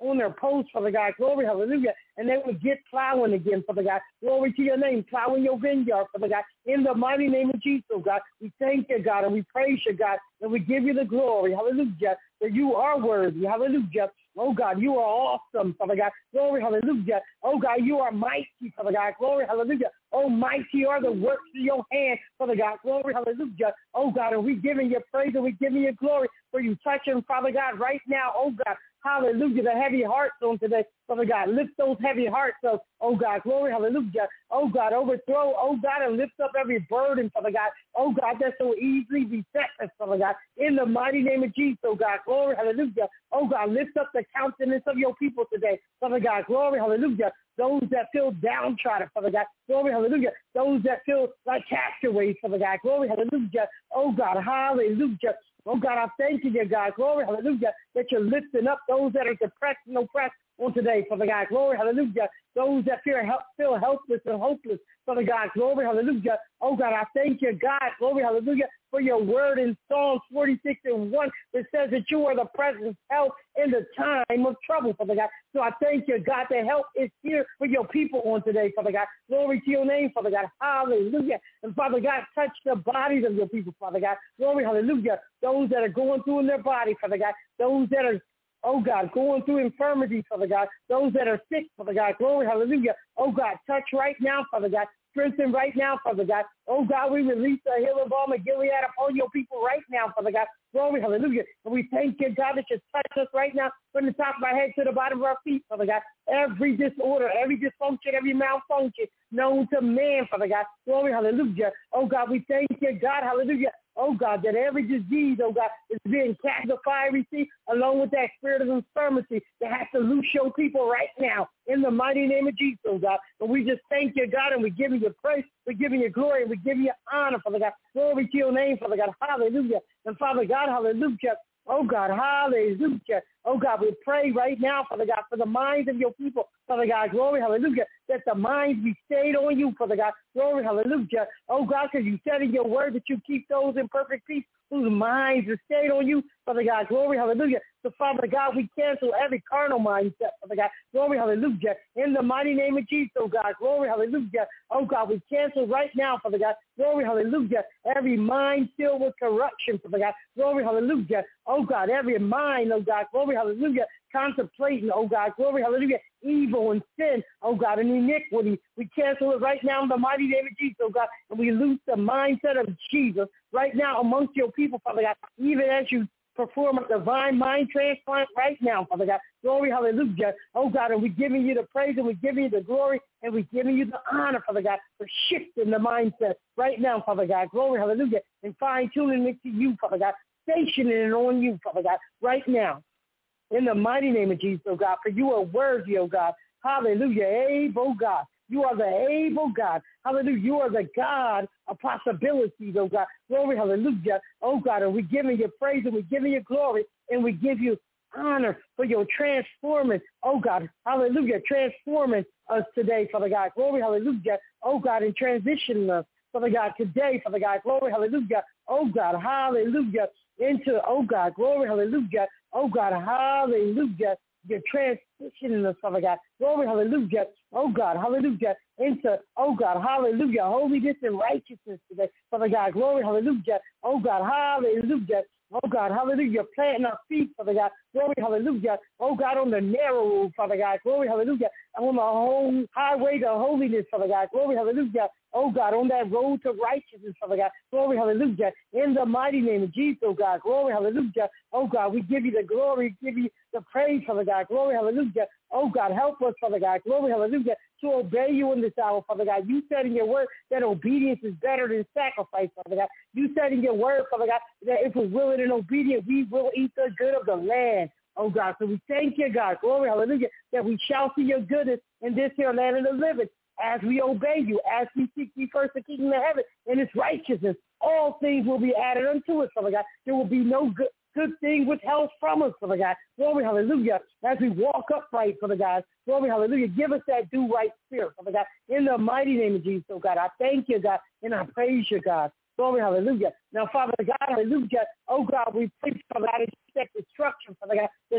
on their posts, Father God. Glory, hallelujah. And they would get plowing again, Father God. Glory to your name, plowing your vineyard, Father God. In the mighty name of Jesus, oh God, we thank you, God, and we praise you, God, and we give you the glory, hallelujah, that you are worthy, hallelujah. Oh, God, you are awesome, Father God. Glory, hallelujah. Oh, God, you are mighty, Father God. Glory, hallelujah. Oh, mighty are the works of your hand, Father God. Glory, hallelujah. Oh, God, and we giving you praise and we giving you glory for you touching, Father God, right now. Oh, God, hallelujah, the heavy hearts on today, Father God. Lift those heavy hearts up, oh, God. Glory, hallelujah. Oh, God, overthrow, oh, God, and lift up every burden, Father God. Oh, God, that so easily beset us, Father God. In the mighty name of Jesus, oh, God. Glory, hallelujah. Oh, God, lift up the countenance of your people today, Father God. Glory, hallelujah. Those that feel downtrodden, Father God. Glory, hallelujah. Those that feel like castaways, Father God. Glory, hallelujah. Oh, God, hallelujah. Oh, God, I thank you, dear God. Glory, hallelujah, that you're lifting up those that are depressed and oppressed on today, Father God. Glory, hallelujah. Those that feel, help, feel helpless and hopeless, Father God. Glory, hallelujah. Oh, God, I thank you, God. Glory, hallelujah, for your word in Psalms forty-six and one that says that you are the present help in the time of trouble, Father God. So I thank you, God, that help is here for your people on today, Father God. Glory to your name, Father God. Hallelujah. And Father God, touch the bodies of your people, Father God. Glory, hallelujah. Those that are going through in their body, Father God. Those that are Oh, God, going through infirmity, Father God. Those that are sick, Father God. Glory, hallelujah. Oh, God, touch right now, Father God. Strengthen right now, Father God. Oh, God, we release the healing balm of Gilead upon your people right now, Father God. Glory, hallelujah. And we thank you, God, that you touch us right now from the top of our head to the bottom of our feet, Father God. Every disorder, every dysfunction, every malfunction known to man, Father God. Glory, hallelujah. Oh, God, we thank you, God, hallelujah. Oh, God, that every disease, oh, God, is being cast the fiery sea along with that spirit of infirmity that has to loose your people right now in the mighty name of Jesus, oh, God. And we just thank you, God, and we give you praise, we give you glory, and we give you honor, Father God. Glory to your name, Father God. Hallelujah. And Father God, hallelujah. Oh, God, hallelujah. Oh, God, we pray right now, Father God, for the minds of your people, Father God. Glory, hallelujah, that the minds be stayed on you, Father God. Glory, hallelujah. Oh, God, because you said in your word that you keep those in perfect peace whose minds are stayed on you, Father God. Glory, hallelujah. So, Father God, we cancel every carnal mindset, Father God. Glory, hallelujah. In the mighty name of Jesus, oh, God. Glory, hallelujah. Oh, God, we cancel right now, Father God. Glory, hallelujah. Every mind filled with corruption, Father God. Glory, hallelujah. Oh, God, every mind, oh, God. Glory, hallelujah. Contemplating, oh, God. Glory, hallelujah. Evil and sin, oh, God, and iniquity. We cancel it right now in the mighty name of Jesus, oh, God. And we loose the mindset of Jesus right now amongst your people, Father God, even as you perform a divine mind transplant right now, Father God. Glory, hallelujah. Oh, God, and we're giving you the praise and we're giving you the glory and we're giving you the honor, Father God, for shifting the mindset right now, Father God. Glory, hallelujah. And fine-tuning it to you, Father God. Stationing it on you, Father God, right now. In the mighty name of Jesus, oh, God, for you are worthy, oh, God. Hallelujah. Able God. You are the able God. Hallelujah. You are the God of possibilities, oh, God. Glory, hallelujah. Oh, God, and we're giving you praise and we're giving you glory and we give you honor for your transforming, oh, God. Hallelujah. Transforming us today, Father God. Glory, hallelujah. Oh, God, and transitioning us, Father God, today, Father God. Glory, hallelujah. Oh, God, hallelujah. Into, oh, God, glory, hallelujah. Oh, God, hallelujah. You're transitioning us, Father God. Glory, hallelujah. Oh, God, hallelujah. Into, oh, God, hallelujah. Holiness and righteousness today, Father God. Glory, hallelujah. Oh, God, hallelujah. Oh, God, hallelujah. Planting our feet, Father God. Glory, hallelujah. Oh, God, on the narrow road, Father God. Glory, hallelujah. On the whole highway to holiness, Father God. Glory, hallelujah. Oh, God, on that road to righteousness, Father God. Glory, hallelujah. In the mighty name of Jesus, oh, God. Glory, hallelujah. Oh, God, we give you the glory, give you the praise, Father God. Glory, hallelujah. Oh, God, help us, Father God. Glory, hallelujah, to obey you in this hour, Father God. You said in your word that obedience is better than sacrifice, Father God. You said in your word, Father God, that if we're willing and obedient, we will eat the good of the land. Oh, God, so we thank you, God. Glory, hallelujah, that we shall see your goodness in this here land of the living as we obey you, as we seek ye first the kingdom of heaven and its righteousness. All things will be added unto us, Father God. There will be no good good thing withheld from us, Father God. Glory, hallelujah. As we walk upright, Father God. Glory, hallelujah. Give us that do right spirit, Father God. In the mighty name of Jesus, oh God. I thank you, God, and I praise you, God. Glory, hallelujah. Now, Father God, hallelujah. Oh, God, we pray, Father God, that destruction, Father God, that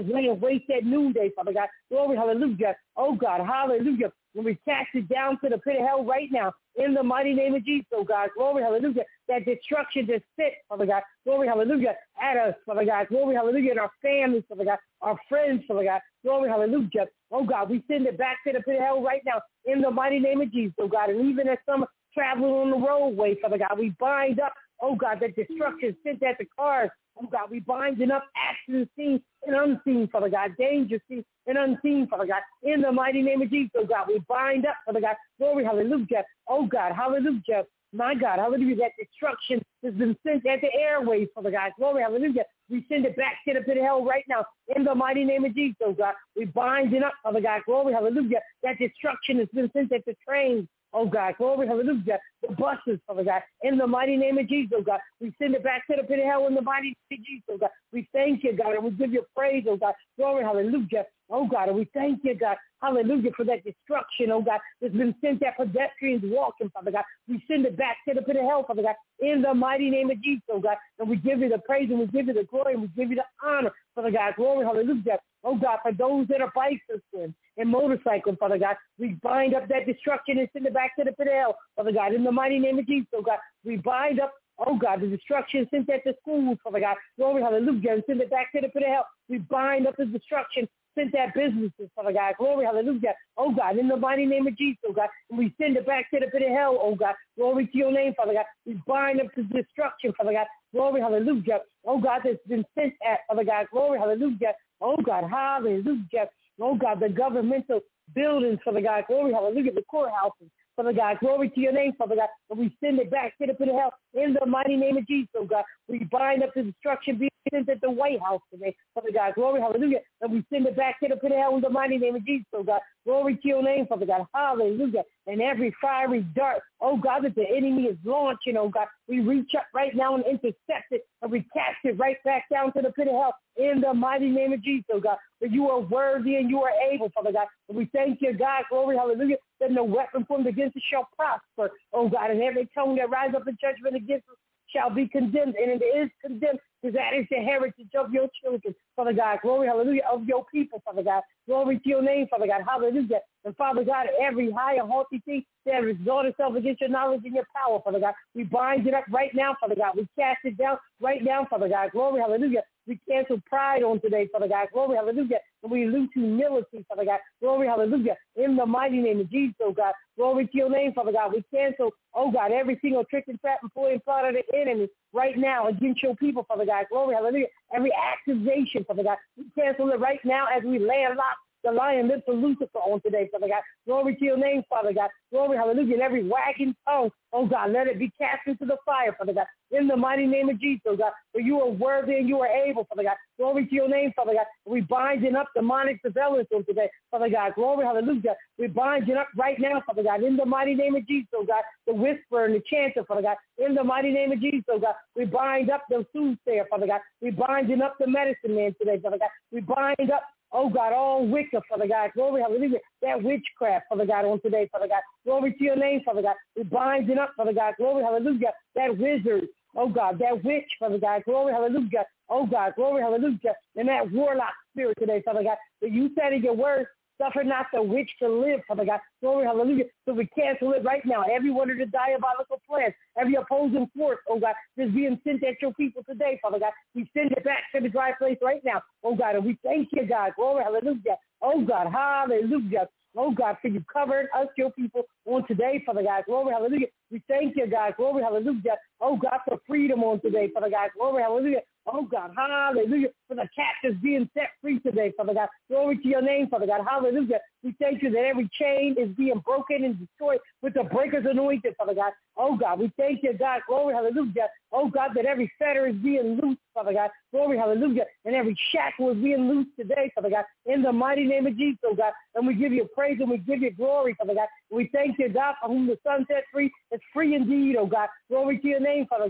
that's laying waste at noonday, Father God. Glory, hallelujah. Oh, God, hallelujah. When we cast it down to the pit of hell right now, in the mighty name of Jesus, oh God, glory, hallelujah, that destruction just sit, Father God, glory, hallelujah, at us, Father God, glory, hallelujah, and our families, Father God, our friends, Father God, glory, hallelujah, oh God, we send it back to the pit of hell right now, in the mighty name of Jesus, oh God, and even as some traveling on the roadway, Father God, we bind up, oh God, that destruction sent at the cars, oh God, we binding up accidents seen and unseen, Father God, danger seen and unseen, Father God, in the mighty name of Jesus, oh God, we bind up, Father God, glory, hallelujah, oh God, hallelujah, my God, hallelujah, that destruction has been sent at the airways, Father God, glory, hallelujah, we send it back to the pit of hell right now, in the mighty name of Jesus, oh God, we binding up, Father God, glory, hallelujah, that destruction has been sent at the trains, oh God, glory, hallelujah, the buses, Father God, in the mighty name of Jesus, oh God, we send it back to the pit of hell in the mighty name of Jesus, oh God, we thank you, God, and we give you praise, oh God, glory, hallelujah, oh God, and we thank you, God, hallelujah, for that destruction, oh God, that's been sent at pedestrians walking, Father God, we send it back to the pit of hell, Father God, in the mighty name of Jesus, oh God, and we give you the praise, and we give you the glory, and we give you the honor, Father God, glory, hallelujah, oh God, for those that are bicycling and motorcycling, Father God, we bind up that destruction and send it back to the pit of hell, Father God, in the mighty name of Jesus, oh God, we bind up, oh God, the destruction sent at the schools, Father God, glory, hallelujah, and send it back to the pit of hell, we bind up the destruction sent at businesses, Father God, glory, hallelujah, oh God, in the mighty name of Jesus, oh God, and we send it back to the pit of hell, oh God, glory to your name, Father God, we bind up the destruction, Father God, glory, hallelujah, oh God, that's been sent at, Father God, glory, hallelujah, oh God, hallelujah, oh God, the governmental buildings, Father God, glory, hallelujah, the courthouses, Father God, glory to your name, Father God, and we send it back to the pit of hell in the mighty name of Jesus, oh God. We bind up the destruction being sent at the White House today, Father God, glory, hallelujah, and we send it back to the pit of hell in the mighty name of Jesus, oh God. Glory to your name, Father God, hallelujah, and every fiery dart, oh God, that the enemy is launching, oh God, we reach up right now and intercept it, and we cast it right back down to the pit of hell in the mighty name of Jesus, oh God, for you are worthy and you are able, Father God, and we thank you, God, glory, hallelujah, that no weapon formed against us shall prosper, oh God, and every tongue that rises up in judgment against us shall be condemned, and it is condemned, because that is the heritage of your children, Father God, glory, hallelujah, of your people, Father God, glory to your name, Father God, hallelujah, and Father God, every high and haughty thing that has exalted itself against your knowledge and your power, Father God, we bind it up right now, Father God, we cast it down right now, Father God, glory, hallelujah, we cancel pride on today, Father God, glory, hallelujah, and we lose humility, Father God, glory, hallelujah, in the mighty name of Jesus, oh God, glory to your name, Father God, we cancel, oh God, every single trick and trap and ploy and plot of the enemy right now against your people, Father God, glory, hallelujah, every accusation, Father God, we cancel it right now as we land lock the lion lips of Lucifer on today, Father God. Glory to your name, Father God. Glory, hallelujah. And every wagging tongue, oh God, let it be cast into the fire, Father God. In the mighty name of Jesus, oh God. For you are worthy and you are able, Father God. Glory to your name, Father God. We binding up demonic surveillance on today, Father God. Glory, hallelujah. We binding up right now, Father God. In the mighty name of Jesus, oh God. The whisperer and the chanter, Father God. In the mighty name of Jesus, oh God. We bind up the soothsayer, Father God. We binding up the medicine man today, Father God. We bind up, oh God, all wicked, Father God. Glory, hallelujah. That witchcraft, Father God, on today, Father God. Glory to your name, Father God. We bind it up, Father God. Glory, hallelujah. That wizard, oh God, that witch, Father God. Glory, hallelujah. Oh God, glory, hallelujah. And that warlock spirit today, Father God. That you said in your word, suffer not the witch to live, Father God. Glory, hallelujah. So we cancel it right now. Every one of the diabolical plans, every opposing force, oh God, is being sent at your people today, Father God. We send it back to the dry place right now, oh God. And we thank you, God. Glory, hallelujah. Oh God, hallelujah. Oh God, for you covered us, your people, on today, Father God. Glory, hallelujah. We thank you, God. Glory, hallelujah. Oh God, for freedom on today, Father God. Glory, hallelujah. Oh God, hallelujah. For the captives being set free today, Father God. Glory to your name, Father God. Hallelujah. We thank you that every chain is being broken and destroyed with the breaker's anointing, Father God. Oh God, we thank you, God. Glory, hallelujah. Oh God, that every fetter is being loosed, Father God. Glory, hallelujah. And every shackle is being loosed today, Father God. In the mighty name of Jesus, oh God. And we give you praise and we give you glory, Father God. And we thank you, God, for whom the Son set free is free indeed, oh God. Glory to your name, Father God.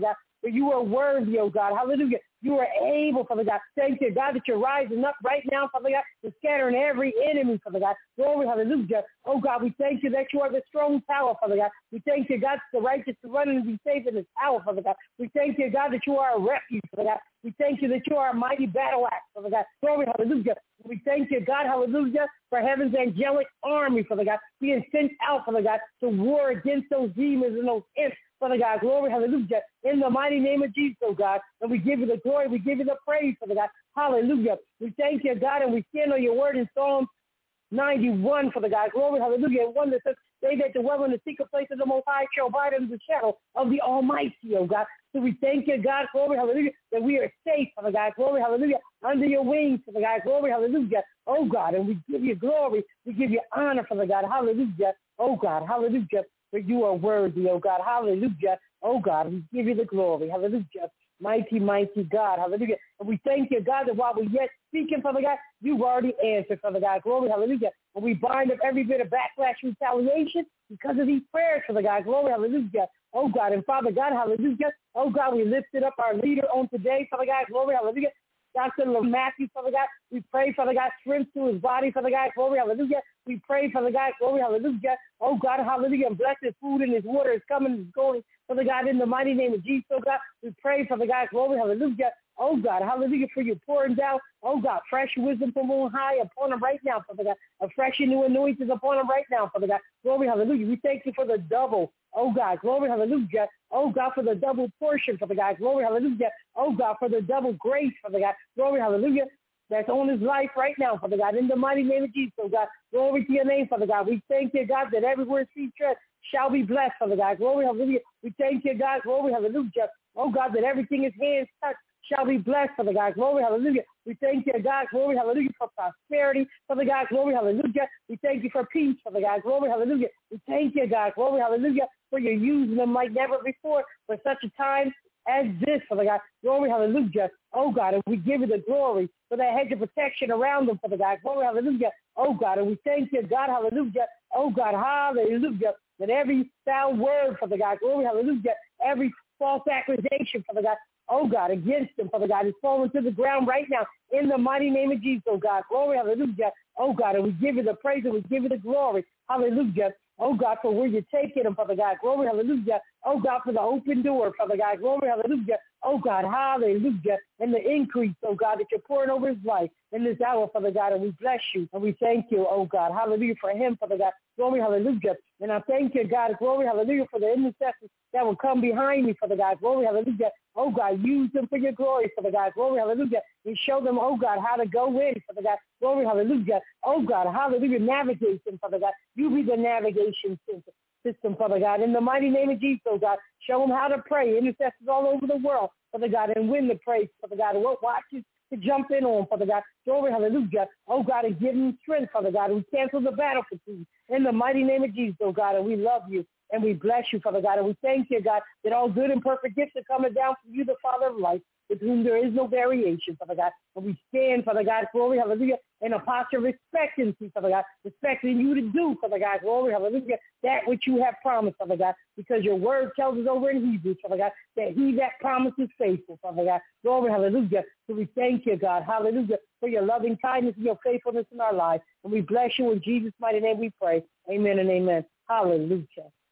For you are worthy, oh God. Hallelujah. You are able, Father God. Thank you, God, that you're rising up right now, Father God, to scattering every enemy, Father God. Glory, hallelujah. Oh, God, we thank you that you are the strong tower, Father God. We thank you, God, that the righteous to run and be safe in this tower, Father God. We thank you, God, that you are a refuge, Father God. We thank you that you are a mighty battle axe, Father God. Glory, hallelujah. We thank you, God, hallelujah, for heaven's angelic army, Father God, being sent out, Father God, to war against those demons and those imps, Father God. Glory, hallelujah, in the mighty name of Jesus, oh God. And we give you the glory, we give you the praise, Father God. Hallelujah. We thank you, God, and we stand on your word in Psalm ninety-one, Father God. Glory, hallelujah. And one that says, they that dwell in the secret place of the Most High shall abide under the shadow of the Almighty, oh God. So we thank you, God, glory, hallelujah, that we are safe, Father God, glory, hallelujah, under your wings, Father God, glory, hallelujah, oh God, and we give you glory, we give you honor, Father God, hallelujah, oh God, hallelujah, for you are worthy, oh God, hallelujah, oh God, we give you the glory, hallelujah, mighty, mighty God, hallelujah, and we thank you, God, that while we're yet speaking, Father God, you've already answered, Father God, glory, hallelujah, and we bind up every bit of backlash, retaliation, because of these prayers, Father God, glory, hallelujah, oh God, and Father God, hallelujah, oh God, we lifted up our leader on today, Father God, glory, hallelujah, Doctor Matthew, Father God, we pray, Father God, strength to his body, Father God, glory, hallelujah, we pray, Father God, glory, hallelujah, oh God, hallelujah, and bless his food and his water is coming and is going, Father God, in the mighty name of Jesus, oh God, we pray, Father God, glory, hallelujah, oh God, hallelujah, for you pouring down, oh God, fresh wisdom from on high upon him right now, Father God, a fresh and new anointing upon him right now, Father God, glory, hallelujah, we thank you for the double, oh God, glory, hallelujah, oh God, for the double portion, Father God, glory, hallelujah, oh God, for the double grace, Father God, glory, hallelujah, that's on his life right now, Father God, in the mighty name of Jesus, oh God, glory to your name, Father God, we thank you, God, that everywhere feet tread shall be blessed, Father God, glory, hallelujah, we thank you, God, glory, hallelujah, oh God, that everything his hands touch shall be blessed, Father God, glory, hallelujah, we thank you, God, glory, hallelujah, for prosperity, Father God, glory, hallelujah, we thank you for peace, Father God, glory, hallelujah, we thank you, God, glory, hallelujah, for your using them like never before for such a time as this, Father God, glory, hallelujah, oh God, and we give you the glory for that hedge of protection around them, Father God, glory, hallelujah, oh God, and we thank you, God, hallelujah, oh God, hallelujah, that every foul word, Father God, glory, hallelujah, every false accusation, Father God, oh God, against them, Father God, is falling to the ground right now in the mighty name of Jesus, oh God, glory, hallelujah, oh God, and we give you the praise and we give you the glory, hallelujah, oh God, for where you're taking them, Father God, glory, hallelujah, oh God, for the open door, Father God, glory, hallelujah, oh God, hallelujah, and the increase, oh God, that you're pouring over his life in this hour, Father God, and we bless you, and we thank you, oh God, hallelujah, for him, Father God, glory, hallelujah, and I thank you, God, glory, hallelujah, for the intercessors that will come behind me, Father God, glory, hallelujah, oh God, use them for your glory, Father God, glory, hallelujah, and show them, oh God, how to go in, Father God, glory, hallelujah, oh God, hallelujah, navigate them, Father God, you be the navigation system, Father God, in the mighty name of Jesus, oh God, show them how to pray, intercessors all over the world, Father God, and when to pray, Father God, and what watches to jump in on, Father God, glory, hallelujah, oh God, and give them strength, Father God, and we cancel the battle fatigue in the mighty name of Jesus, oh God, and we love you. And we bless you, Father God, and we thank you, God, that all good and perfect gifts are coming down from you, the Father of life, with whom there is no variation, Father God. And we stand, Father God, glory, hallelujah, in a posture of expectancy, Father God, expecting you to do, Father God, glory, hallelujah, that which you have promised, Father God, because your word tells us over in Hebrews, Father God, that he that promises faithful, Father God, glory, hallelujah. So we thank you, God, hallelujah, for your loving kindness and your faithfulness in our lives. And we bless you in Jesus' mighty name we pray. Amen and amen. Hallelujah.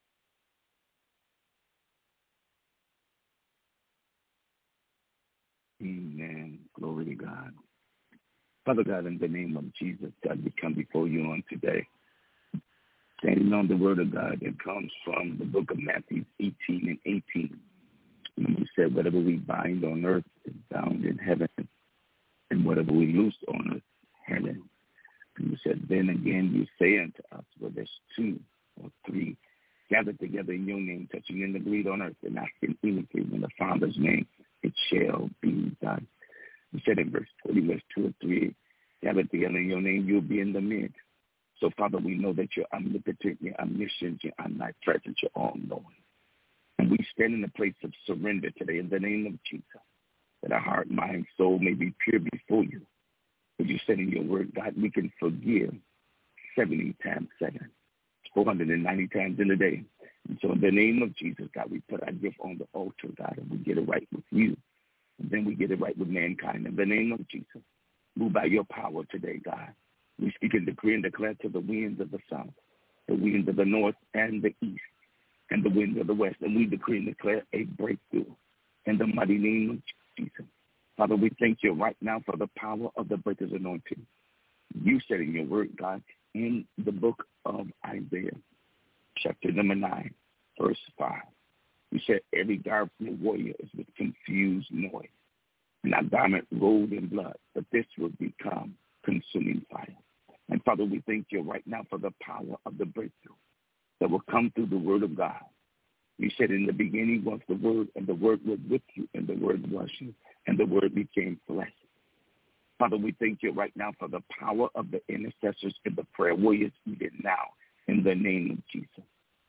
Amen. Glory to God. Father God, in the name of Jesus, God, we come before you on today, standing on the word of God that comes from the book of Matthew eighteen and eighteen. And you said, whatever we bind on earth is bound in heaven, and whatever we loose on earth, heaven. And you said, then again you say unto us, where there's two or three gathered together in your name, touching and agreed on earth, and asking anything in the Father's name, it shall be done. You said in verse forty, verse two or three, gathered together in your name, you'll be in the midst. So, Father, we know that you're omnipotent, you're omniscient, you're omnipresent, you're all-knowing. And we stand in a place of surrender today in the name of Jesus, that our heart, mind, soul may be pure before you. As you said in your word, God, we can forgive seventy times seven, four hundred ninety times in a day. And so in the name of Jesus, God, we put our gift on the altar, God, and we get it right with you. And then we get it right with mankind. In the name of Jesus, move by your power today, God. We speak and decree and declare to the winds of the south, the winds of the north and the east, and the winds of the west. And we decree and declare a breakthrough in the mighty name of Jesus. Father, we thank you right now for the power of the breaker's anointing. You said in your word, God, in the book of Isaiah, chapter number nine, verse five, you said every darkened warrior is with confused noise, and our garment rolled in blood, but this will become consuming fire. And Father, we thank you right now for the power of the breakthrough that will come through the word of God. You said in the beginning was the word, and the word was with you, and the word was you, and the word became flesh. Father, we thank you right now for the power of the intercessors and the prayer warriors even now in the name of Jesus.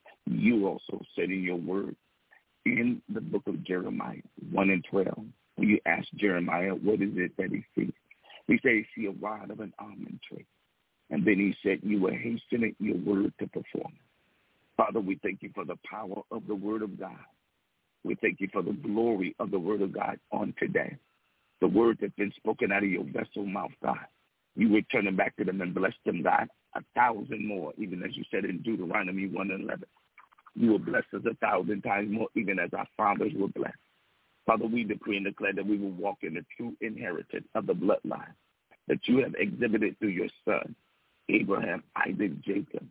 You also said in your word in the book of Jeremiah one and twelve, when you asked Jeremiah, what is it that he sees? He said he see a rod of an almond tree. And then he said, you will hasten at your word to perform it. Father, we thank you for the power of the word of God. We thank you for the glory of the word of God on today. The word that's been spoken out of your vessel mouth, God. You will turn them back to them and bless them, God, a thousand more, even as you said in Deuteronomy one and eleven. You will bless us a thousand times more, even as our fathers were blessed. Father, we decree and declare that we will walk in the true inheritance of the bloodline that you have exhibited through your son, Abraham, Isaac, Jacob,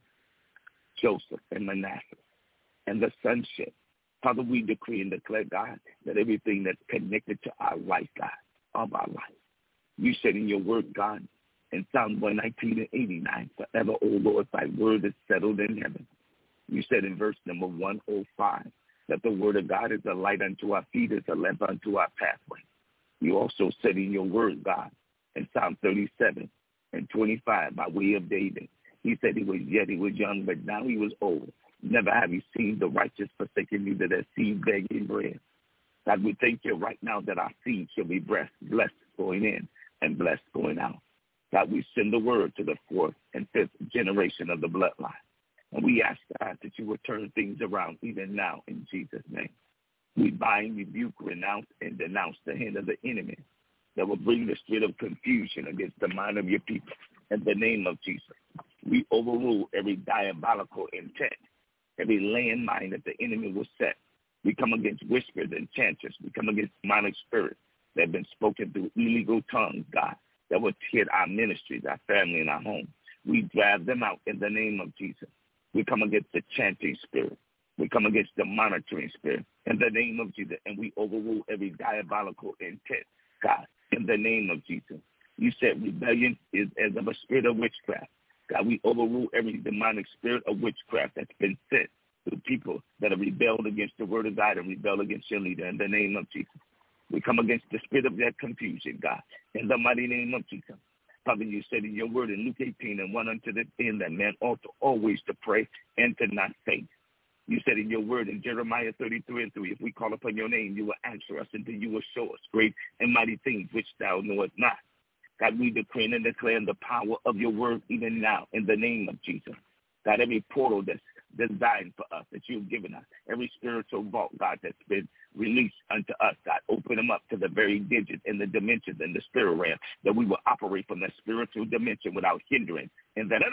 Joseph, and Manasseh, and the sonship. Father, we decree and declare, God, that everything that's connected to our life, God, of our life. You said in your word, God, in Psalm one nineteen and eighty-nine, forever, O Lord, thy word is settled in heaven. You said in verse number one oh five that the word of God is a light unto our feet, is a lamp unto our pathway. You also said in your word, God, in Psalm thirty-seven and twenty-five, by way of David, he said he was yet he was young, but now he was old. Never have you seen the righteous forsaken, neither their seed begging bread. God, we thank you right now that our seed shall be blessed, blessed going in and blessed going out. God, we send the word to the fourth and fifth generation of the bloodline. And we ask, God, that you will turn things around even now in Jesus' name. We bind, rebuke, renounce, and denounce the hand of the enemy that will bring the spirit of confusion against the mind of your people. In the name of Jesus, we overrule every diabolical intent, every landmine that the enemy will set. We come against whispers and chanters. We come against demonic spirits that have been spoken through illegal tongues, God, that will hit our ministries, our family, and our home. We drive them out in the name of Jesus. We come against the chanting spirit. We come against the monitoring spirit in the name of Jesus, and we overrule every diabolical intent, God, in the name of Jesus. You said rebellion is as of a spirit of witchcraft. God, we overrule every demonic spirit of witchcraft that's been sent to people that have rebelled against the word of God and rebelled against your leader in the name of Jesus. We come against the spirit of that confusion, God, in the mighty name of Jesus. Father, you said in your word in Luke eighteen and one unto the end that man ought to always to pray and to not faint. You said in your word in Jeremiah thirty-three and three, if we call upon your name, you will answer us, and then you will show us great and mighty things which thou knowest not. God, we decree and declare the power of your word even now in the name of Jesus. God, every portal that's designed for us, that you've given us, every spiritual vault, God, that's been released unto us, God, open them up to the very digits and the dimensions in the spirit realm, that we will operate from that spiritual dimension without hindrance. In the,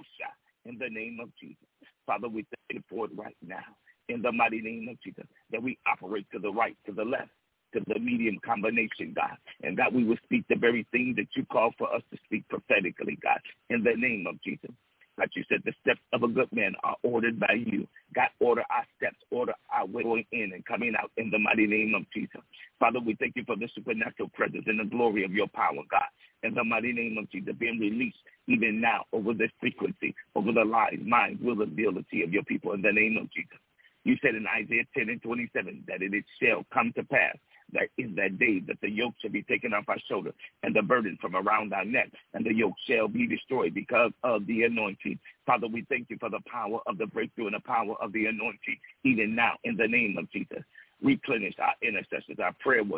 in the name of Jesus. Father, we thank you for it right now. In the mighty name of Jesus, that we operate to the right, to the left, to the medium combination, God. And God, we will speak the very thing that you call for us to speak prophetically, God, in the name of Jesus. God, you said the steps of a good man are ordered by you. God, order our steps, order our way going in and coming out in the mighty name of Jesus. Father, we thank you for the supernatural presence and the glory of your power, God, in the mighty name of Jesus, being released even now over this frequency, over the lives, minds, will, and ability of your people in the name of Jesus. You said in Isaiah ten and twenty-seven that it shall come to pass that in that day that the yoke shall be taken off our shoulder and the burden from around our neck, and the yoke shall be destroyed because of the anointing. Father, we thank you for the power of the breakthrough and the power of the anointing, even now in the name of Jesus. Replenish our intercessors, our prayer warriors.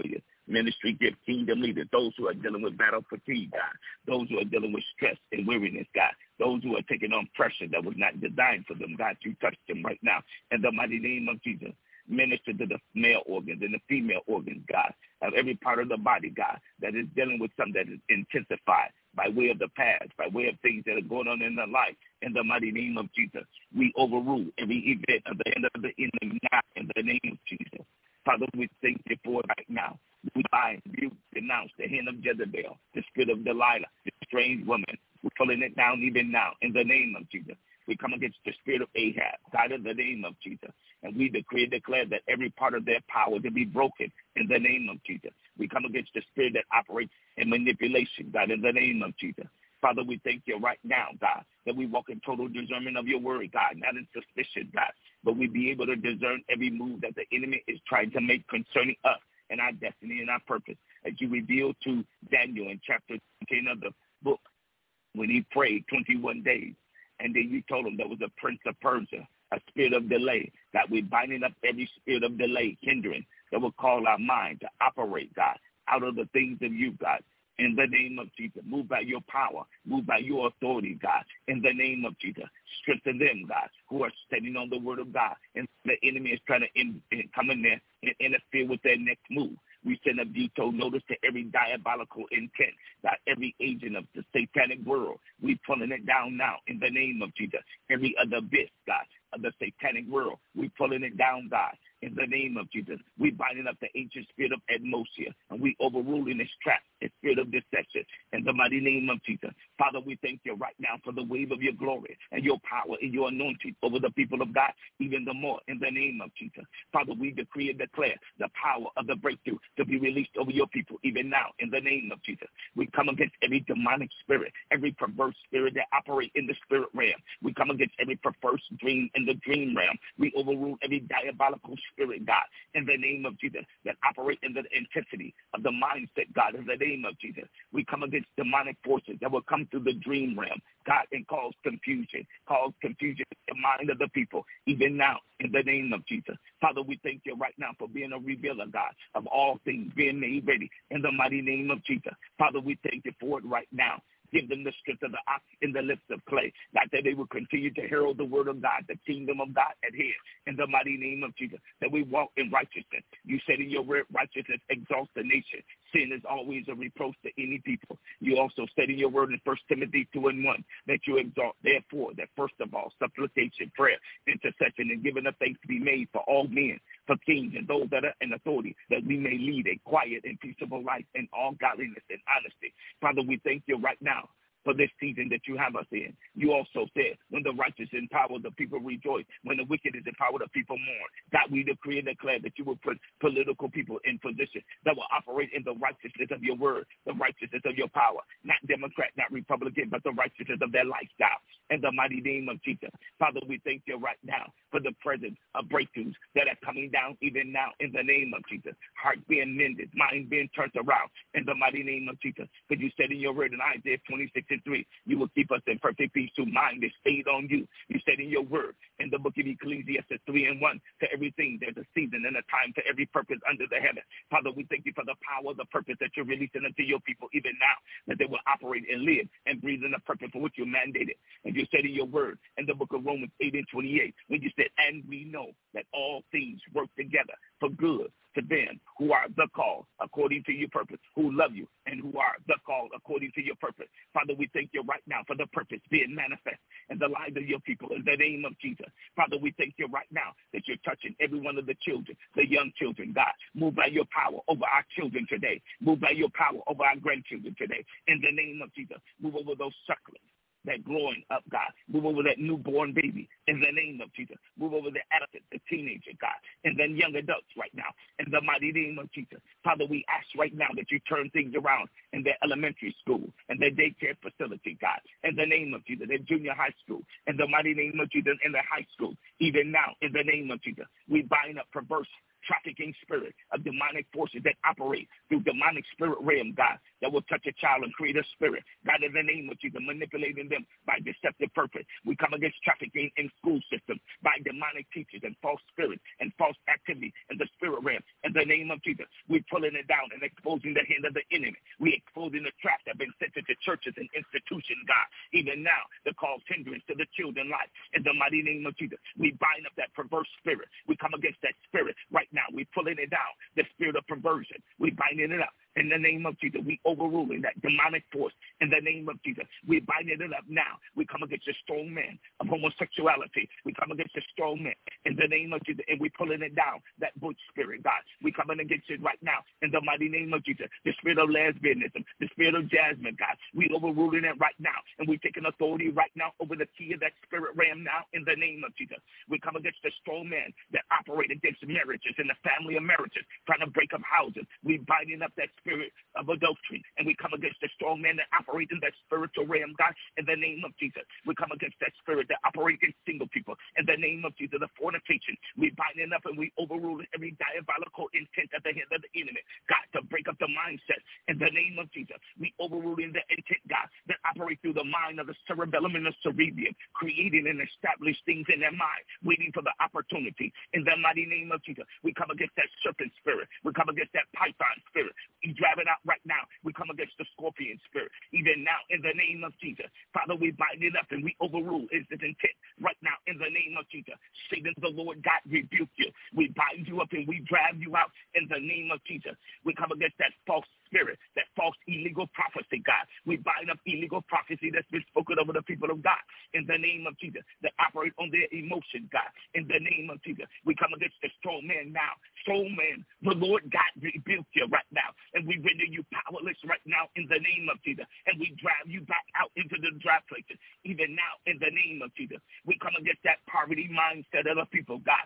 ministry gift, kingdom leaders, those who are dealing with battle fatigue, God, those who are dealing with stress and weariness, God, those who are taking on pressure that was not designed for them, God, you touch them right now in the mighty name of Jesus. Minister to the male organs and the female organs, God, of every part of the body, God, that is dealing with something that is intensified by way of the past, by way of things that are going on in their life. In the mighty name of Jesus, we overrule every event of the end of the enemy now in the name of Jesus. Father, we thank you for it right now. We bind, rebuke, denounce the hand of Jezebel, the spirit of Delilah, the strange woman. We're pulling it down even now in the name of Jesus. We come against the spirit of Ahab, God, in the name of Jesus. And we decree and declare that every part of their power to be broken in the name of Jesus. We come against the spirit that operates in manipulation, God, in the name of Jesus. Father, we thank you right now, God, that we walk in total discernment of your word, God, not in suspicion, God, but we be able to discern every move that the enemy is trying to make concerning us and our destiny and our purpose. As you revealed to Daniel in chapter ten of the book, when he prayed twenty-one days, and then you told him there was a prince of Persia, a spirit of delay, that we're binding up every spirit of delay, hindering, that will call our mind to operate, God, out of the things of you, God. In the name of Jesus, move by your power, move by your authority, God. In the name of Jesus, strengthen them, God, who are standing on the word of God. And the enemy is trying to in, in, come in there and interfere with their next move. We send a veto notice to every diabolical intent, that every agent of the satanic world, we pulling it down now in the name of Jesus. Every other abyss, God, of the satanic world, we pulling it down, God. In the name of Jesus, we binding up the ancient spirit of Edmosia, and we overruling this trap, the spirit of deception, in the mighty name of Jesus. Father, we thank you right now for the wave of your glory and your power and your anointing over the people of God, even the more in the name of Jesus. Father, we decree and declare the power of the breakthrough to be released over your people, even now, in the name of Jesus. We come against every demonic spirit, every perverse spirit that operates in the spirit realm. We come against every perverse dream in the dream realm. We overrule every diabolical spirit, God, in the name of Jesus, that operate in the intensity of the mindset, God, in the name of Jesus. We come against demonic forces that will come through the dream realm, God, and cause confusion, cause confusion in the mind of the people, even now, in the name of Jesus. Father, we thank you right now for being a revealer, God, of all things being made ready, in the mighty name of Jesus. Father, we thank you for it right now. Give them the strength of the ox in the lips of clay, that they will continue to herald the word of God, the kingdom of God at hand, in the mighty name of Jesus, that we walk in righteousness. You said in your word, righteousness exalts the nation. Sin is always a reproach to any people. You also said in your word in First Timothy two and one, that you exalt, therefore, that first of all, supplication, prayer, intercession, and giving of thanks to be made for all men, for kings and those that are in authority, that we may lead a quiet and peaceable life in all godliness and honesty. Father, we thank you right now for this season that you have us in. You also said, when the righteous empower, the people rejoice. When the wicked is empowered, the people mourn. God, we decree and declare that you will put political people in position that will operate in the righteousness of your word, the righteousness of your power, not Democrat, not Republican, but the righteousness of their lifestyle. In the mighty name of Jesus. Father, we thank you right now for the presence of breakthroughs that are coming down even now in the name of Jesus. Heart being mended, mind being turned around in the mighty name of Jesus. Because you said in your word in Isaiah twenty-six and three, you will keep us in perfect peace whose mind is stayed on you. You said in your word in the book of Ecclesiastes three and one, to everything there's a season and a time for every purpose under the heaven. Father, we thank you for the power, the purpose that you're releasing unto your people even now, that they will operate and live and breathe in the purpose for which you mandated. And you said in your word in the book of Romans eight and twenty-eight, when you said, and we know that all things work together for good to them who are the called according to your purpose, who love you and who are the called according to your purpose. Father, we thank you right now for the purpose being manifest in the lives of your people in the name of Jesus. Father, we thank you right now that you're touching every one of the children, the young children, God. Move by your power over our children today. Move by your power over our grandchildren today. In the name of Jesus, move over those sucklings that growing up, God. Move over that newborn baby in the name of Jesus. Move over the adolescent, the teenager, God, and then young adults right now in the mighty name of Jesus. Father, we ask right now that you turn things around in their elementary school and their daycare facility, God, in the name of Jesus, their junior high school, in the mighty name of Jesus, in their high school, even now in the name of Jesus. We bind up perverse trafficking spirit of demonic forces that operate through demonic spirit realm, God, that will touch a child and create a spirit, God, in the name of Jesus, manipulating them by deceptive purpose. We come against trafficking in school systems by demonic teachers and false spirits and false activity in the spirit realm. In the name of Jesus, we're pulling it down and exposing the hand of the enemy. We're exposing the traps that have been sent into churches and institutions, God, even now, that cause hindrance to the children's life. In the mighty name of Jesus, we bind up that perverse spirit. We come against that spirit right now. We're pulling it down, the spirit of perversion. We're binding it up. In the name of Jesus, we overruling that demonic force. In the name of Jesus, we binding it up now. We come against the strong man of homosexuality. We come against the strong man in the name of Jesus, and we pulling it down, that butch spirit, God. We coming against it right now in the mighty name of Jesus. The spirit of lesbianism, the spirit of Jasmine, God. We overruling it right now, and we taking authority right now over the key of that spirit realm now in the name of Jesus. We come against the strong man that operate against marriages and the family of marriages, trying to break up houses. We binding up that spirit of adultery, and we come against the strong man that operate in that spiritual realm, God, in the name of Jesus. We come against that spirit that operate in single people, in the name of Jesus. The fornication, we binding up and we overrule every diabolical intent at the hand of the enemy, God, to break up the mindset. In the name of Jesus, we overruling the intent, God, that operate through the mind of the cerebellum and the cerebrum, creating and establish things in their mind, waiting for the opportunity. In the mighty name of Jesus, we come against that serpent spirit. We come against that python spirit. We drive it out right now. We come against the scorpion spirit. Even now, in the name of Jesus, Father, we bind it up and we overrule its intent right now in the name of Jesus. Satan, the Lord God, rebuke you. We bind you up and we drive you out in the name of Jesus. We come against that false spirit, that false illegal prophecy, God. We bind up illegal prophecy that's been spoken over the people of God in the name of Jesus, that operate on their emotions, God, in the name of Jesus. We come against the strong man now. Strong man, the Lord God rebuke you right now, and we render you powerless right now in the name of Jesus, and we drive you back out into the dry places, even now in the name of Jesus. We come against that poverty mindset of the people, God.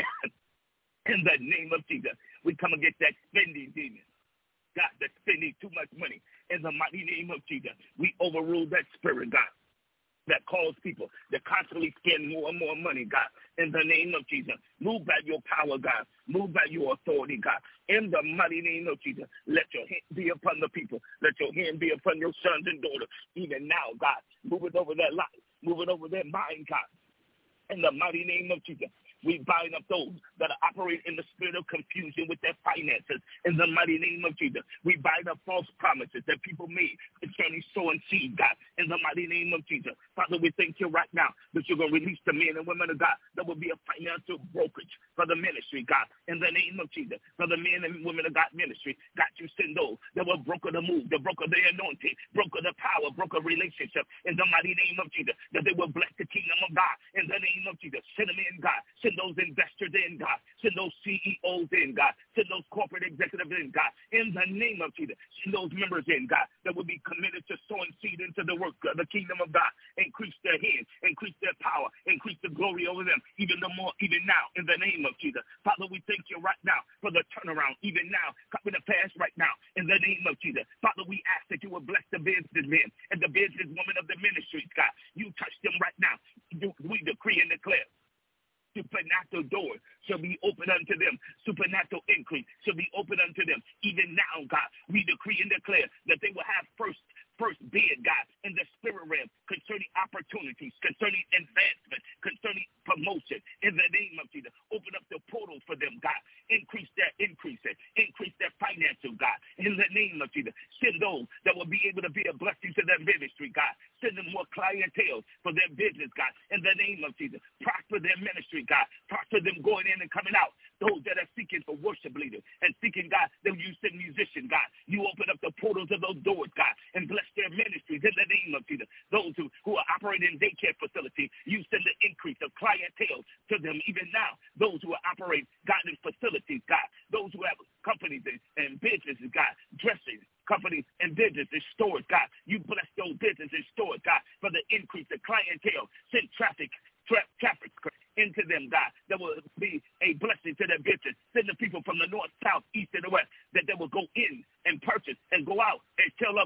In the name of Jesus, we come against that spending demon, God, that's spending too much money. In the mighty name of Jesus, we overrule that spirit, God, that calls people to constantly spend more and more money, God. In the name of Jesus, move by your power, God. Move by your authority, God. In the mighty name of Jesus, let your hand be upon the people. Let your hand be upon your sons and daughters. Even now, God, move it over their life. Move it over their mind, God. In the mighty name of Jesus, we bind up those that operate in the spirit of confusion with their finances. In the mighty name of Jesus, we bind up false promises that people made concerning sowing seed, God. In the mighty name of Jesus, Father, we thank you right now that you're going to release the men and women of God that will be a financial brokerage for the ministry, God. In the name of Jesus, for the men and women of God ministry, God, you send those that will broker the move, that broker the anointing, broker the power, broker relationship. In the mighty name of Jesus, that they will bless the kingdom of God. In the name of Jesus, send them in, God. Send those investors in, God. Send those C E Os in, God. Send those corporate executives in, God. In the name of Jesus, send those members in, God, that will be committed to sowing seed into the work of the kingdom of God. Increase their hands, increase their power, increase the glory over them, even the more, even now, in the name of Jesus. Father, we thank you right now for the turnaround, even now, coming to pass right now, in the name of Jesus. Father, we ask that you will bless the businessmen and the businesswomen of the ministries, God. You touch them right now. We decree and declare supernatural doors shall be open unto them. Supernatural increase shall be open unto them. Even now, God, we decree and declare that they will have first first bid, God, in the spirit realm concerning opportunities, concerning advancement, concerning promotion. In the name of Jesus, open up the portals for them, God. Increase their increase, increase their financial, God. In the name of Jesus, send those that will be able to be a blessing to their ministry, God. Send them more clientele for their business, God. In the name of Jesus, prosper their ministry, God. Prosper them going in and coming out. Those that are seeking for worship leaders and seeking, God, that you send musicians, God. You open up the portals of those doors, God, and bless their ministries in the name of Jesus. Those who, who are operating in daycare facilities, you send the increase of clientele to them even now. Those who are operating, God, in facilities, God. Those who have companies and, and businesses, God, dressing companies and businesses, stores, God. You bless those businesses, stores, God, for the increase of clientele. Send traffic, tra- traffic into them, God, that will be a blessing to their business. Send the people from the north, south, east, and the west, that they will go in and purchase and go out and tell others in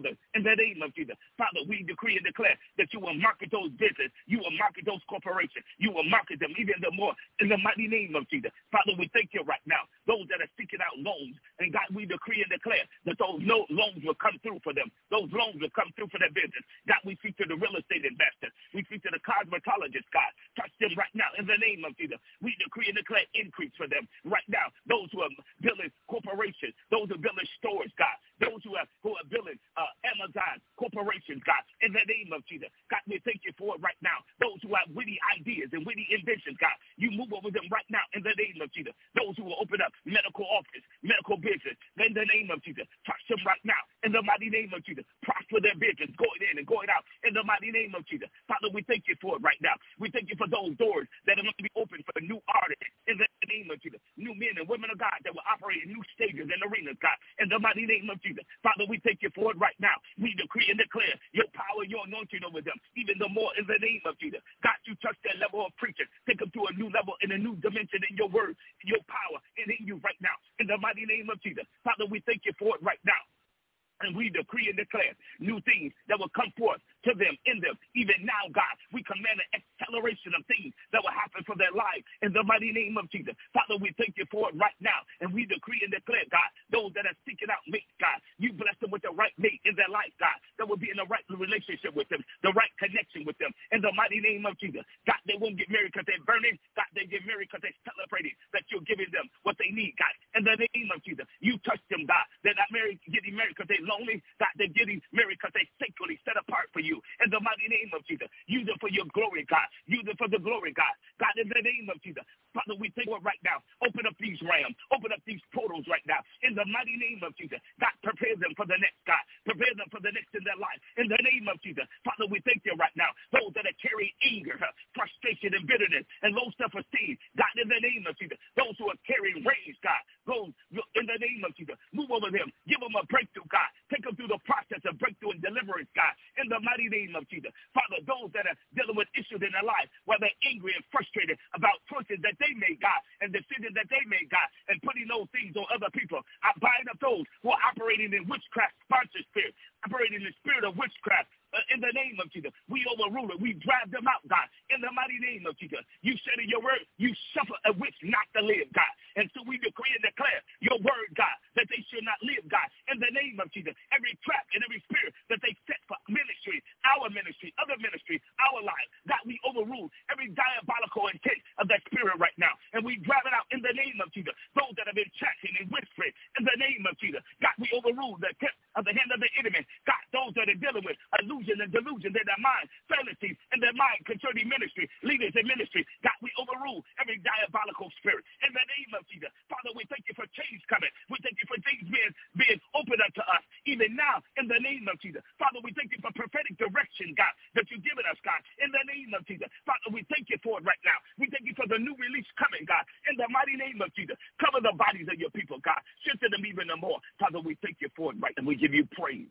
in the name of Jesus. Father, we decree and declare that you will market those businesses, you will market those corporations, you will market them even the more in the mighty name of Jesus. Father, we thank you right now. Those that are seeking out loans, and God, we decree and declare that those no loans will come through for them. Those loans will come through for their business. God, we speak to the real estate investors. We speak to the cosmetologists, God. Touch them right now in the name of Jesus. We decree and declare increase for them right now. Those who are building corporations, those who are building stores, God. Those who are, who are building uh, Amazon corporations, God, in the name of Jesus. God, we thank you for it right now. Those who have witty ideas and witty inventions, God, you move over them right now in the name of Jesus. Those who will open up medical office, medical business, in the name of Jesus. Touch them right now in the mighty name of Jesus. Prosper their business, going in and going out in the mighty name of Jesus. Father, we thank you for it right now. We thank you for those doors that are going to be open for new artists in the name of Jesus. New men and women of God that will operate in new stages and arenas, God, in the mighty name of Jesus. Father, we thank you for it right now. We decree and declare your power, your anointing over them, even the more in the name of Jesus. God, you touch that level of preaching. Take them to a new level in a new dimension in your word, in your power, and in you right now. In the mighty name of Jesus. Father, we thank you for it right now. And we decree and declare new things that will come forth to them, in them. Even now, God, we command an acceleration of things that will happen for their life in the mighty name of Jesus. Father, we thank you for it right now. And we decree and declare, God, those that are seeking out mates, God, you bless them with the right mate in their life, God, that will be in the right relationship with them, the right connection with them in the mighty name of Jesus. God, they won't get married because they're burning. God, they get married because they're celebrating that you're giving them what they need, God. In the name of Jesus, you touch them, God. They're not married, getting married because they're lonely. God, they're getting married because they're sacredly set apart for you. In the mighty name of Jesus, use it for your glory, God. Use it for the glory, God. God, in the name of Jesus. Father, we thank you right now. Open up these realms. Open up these portals right now. In the mighty name of Jesus. God, prepare them for the next, God. Prepare them for the next in their life. In the name of Jesus. Father, we thank you right now. Those that are carrying anger, frustration, and bitterness, and low self-esteem, God, in the name of Jesus. Those who are carrying rage, God, go in the name of Jesus. Move over them. Give them a breakthrough, God. Take them through the process of breakthrough and deliverance, God, in the mighty name of Jesus. Father, those that are dealing with issues in their life, where they're angry and frustrated about choices that they made, God, and decisions that they made, God, and putting those things on other people, I bind up those who are operating in witchcraft sponsor spirit, operating in the spirit of witchcraft. Uh, in the name of Jesus, we overrule it. We drive them out, God, in the mighty name of Jesus. You said in your word, you suffer a witch not to live, God. And so we decree and declare your word, God, that they should not live, God, in the name of Jesus. Every trap and every spirit that they set for ministry, our ministry, other ministry, our life, God, we overrule every diabolical intent of that spirit right now. And we drive it out in the name of Jesus. Those that have been chatting and whispering, in the name of Jesus, God, we overrule the tip of the hand of the enemy. God, those that are dealing with illusion and delusion in their mind, fallacies in their mind concerning ministry, leaders in ministry, God, we overrule every diabolical spirit in the name of Jesus. Father, we thank you for change coming. We thank you for things being, being opened up to us even now in the name of Jesus. Father, we thank you for prophetic direction, God, that you've given us, God, in the name of Jesus. Father, we thank you for it right now. We thank you for the new release coming, God, in the mighty name of Jesus. Cover the bodies of your people, God. Strengthen them even more. Father, we thank you for it right now. We give you praise.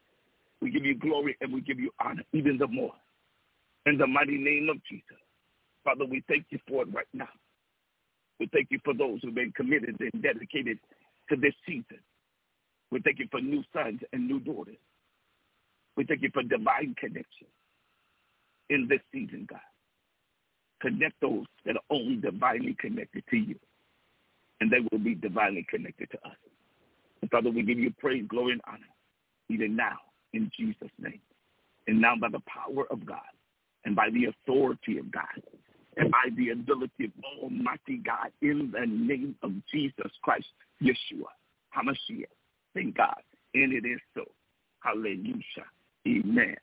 We give you glory and we give you honor even the more. In the mighty name of Jesus. Father, we thank you for it right now. We thank you for those who've been committed and dedicated to this season. We thank you for new sons and new daughters. We thank you for divine connection in this season, God. Connect those that are only divinely connected to you, and they will be divinely connected to us. And Father, we give you praise, glory, and honor, even now, in Jesus' name. And now by the power of God, and by the authority of God, and by the ability of Almighty God, in the name of Jesus Christ, Yeshua, HaMashiach, thank God, and it is so. Hallelujah. Amen.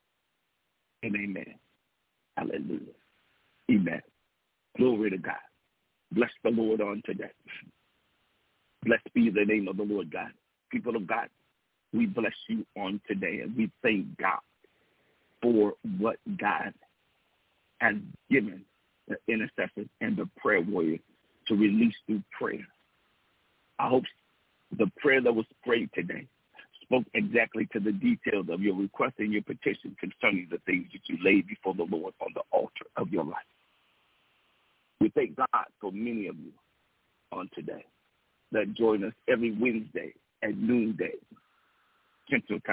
And amen. Hallelujah. Amen. Glory to God. Bless the Lord on today. Blessed be the name of the Lord God. People of God, we bless you on today, and we thank God for what God has given the intercessors and the prayer warriors to release through prayer. I hope the prayer that was prayed today spoke exactly to the details of your request and your petition concerning the things that you laid before the Lord on the altar of your life. We thank God for many of you on today that join us every Wednesday at noonday Central Time,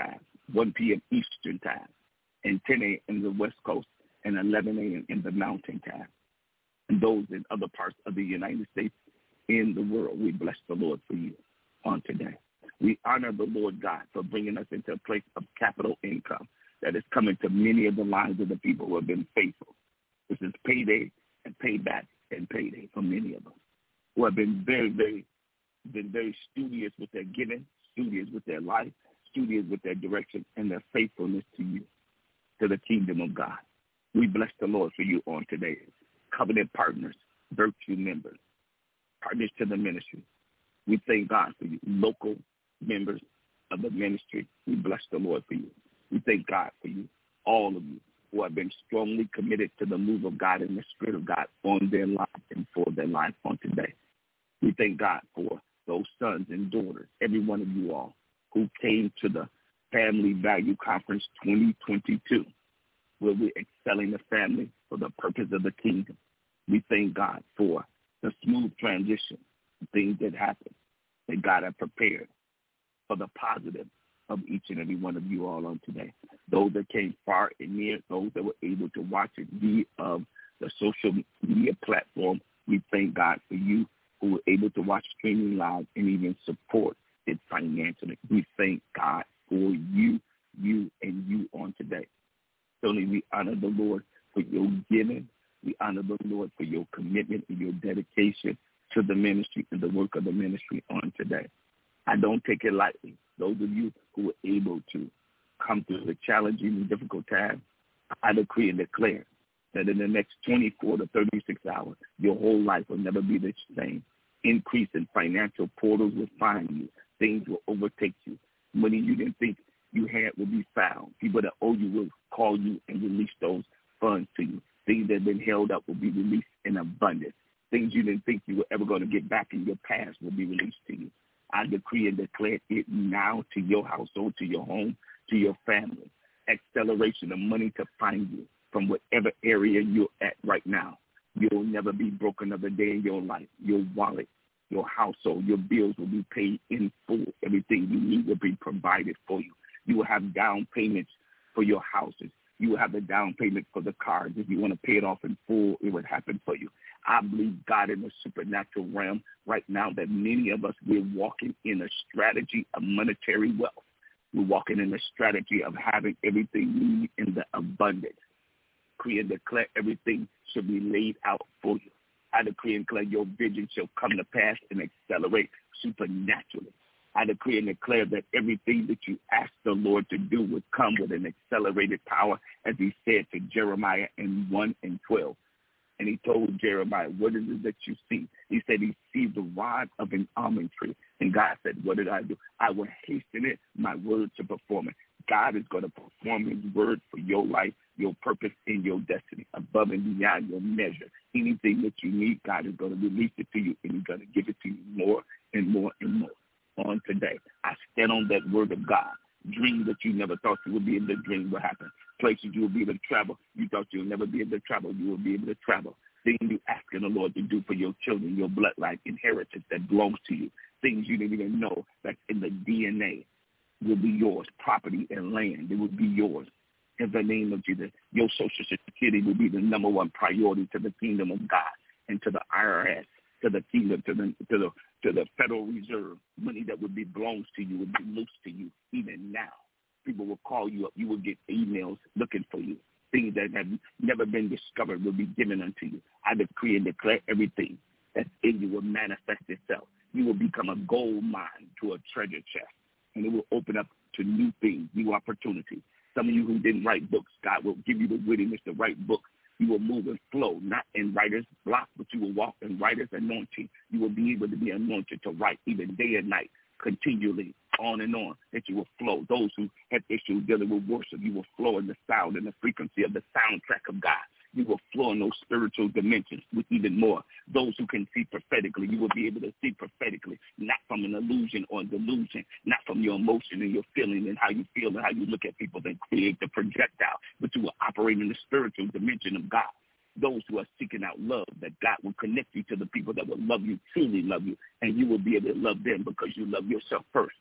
one p.m. Eastern time, and ten a.m. in the West Coast, and eleven a.m. in the Mountain time. And those in other parts of the United States, in the world, we bless the Lord for you on today. We honor the Lord God for bringing us into a place of capital income that is coming to many of the lives of the people who have been faithful. This is payday and payback and payday for many of us who have been very, very, been very studious with their giving, studious with their life, studious with their direction and their faithfulness to you, to the kingdom of God. We bless the Lord for you on today. Covenant partners, virtue members, partners to the ministry. We thank God for you. Local members of the ministry, we bless the Lord for you. We thank God for you, all of you who have been strongly committed to the move of God and the Spirit of God on their life and for their life on today. We thank God for those sons and daughters, every one of you all who came to the Family Value Conference twenty twenty-two, where we're excelling the family for the purpose of the kingdom. We thank God for the smooth transition, things that happened, that God had prepared for the positive of each and every one of you all on today. Those that came far and near, those that were able to watch it via of the social media platform, we thank God for you who were able to watch streaming live and even support it financially. We thank God for you, you, and you on today. Certainly we honor the Lord for your giving. We honor the Lord for your commitment and your dedication to the ministry and the work of the ministry on today. I don't take it lightly. Those of you who were able to come through the challenging and difficult time, I decree and declare that in the next twenty-four to thirty-six hours, your whole life will never be the same. Increase in financial portals will find you. Things will overtake you. Money you didn't think you had will be found. People that owe you will call you and release those funds to you. Things that have been held up will be released in abundance. Things you didn't think you were ever going to get back in your past will be released to you. I decree and declare it now to your household, to your home, to your family. Acceleration of money to find you from whatever area you're at right now. You'll never be broke another day in your life. Your wallet, your household, your bills will be paid in full. Everything you need will be provided for you. You will have down payments for your houses. You will have the down payment for the cars. If you want to pay it off in full, it would happen for you. I believe God in the supernatural realm right now that many of us, we're walking in a strategy of monetary wealth. We're walking in a strategy of having everything we need in the abundance. Decree and declare everything should be laid out for you. I decree and declare your vision shall come to pass and accelerate supernaturally. I decree and declare that everything that you ask the Lord to do would come with an accelerated power, as he said to Jeremiah in one and twelve. And he told Jeremiah, what is it that you see? He said he sees the rod of an almond tree. And God said, what did I do? I will hasten it, my word to perform it. God is going to perform his word for your life, your purpose, and your destiny, above and beyond your measure. Anything that you need, God is going to release it to you, and he's going to give it to you more and more and more. On today, I stand on that word of God. Dreams that you never thought you would be able to dream will happen. Places you will be able to travel, you thought you would never be able to travel, you will be able to travel. Things you asking the Lord to do for your children, your bloodline, inheritance that belongs to you. Things you didn't even know that's in the D N A will be yours. Property and land, it will be yours. In the name of Jesus, your Social Security will be the number one priority to the kingdom of God and to the I R S, to the kingdom, to the to the to the Federal Reserve. Money that would be belongs to you would be loose to you even now. People will call you up. You will get emails looking for you. Things that have never been discovered will be given unto you. I decree and declare everything that's in you will manifest itself. You will become a gold mine to a treasure chest, and it will open up to new things, new opportunities. Some of you who didn't write books, God will give you the wittiness to write books. You will move and flow, not in writer's block, but you will walk in writer's anointing. You will be able to be anointed to write even day and night, continually, on and on, that you will flow. Those who have issues dealing with worship, you will flow in the sound and the frequency of the soundtrack of God. You will flow in those spiritual dimensions with even more. Those who can see prophetically, you will be able to see prophetically, not from an illusion or delusion, not from your emotion and your feeling and how you feel and how you look at people and create the projectile, but you will operate in the spiritual dimension of God. Those who are seeking out love, that God will connect you to the people that will love you, truly love you, and you will be able to love them because you love yourself first.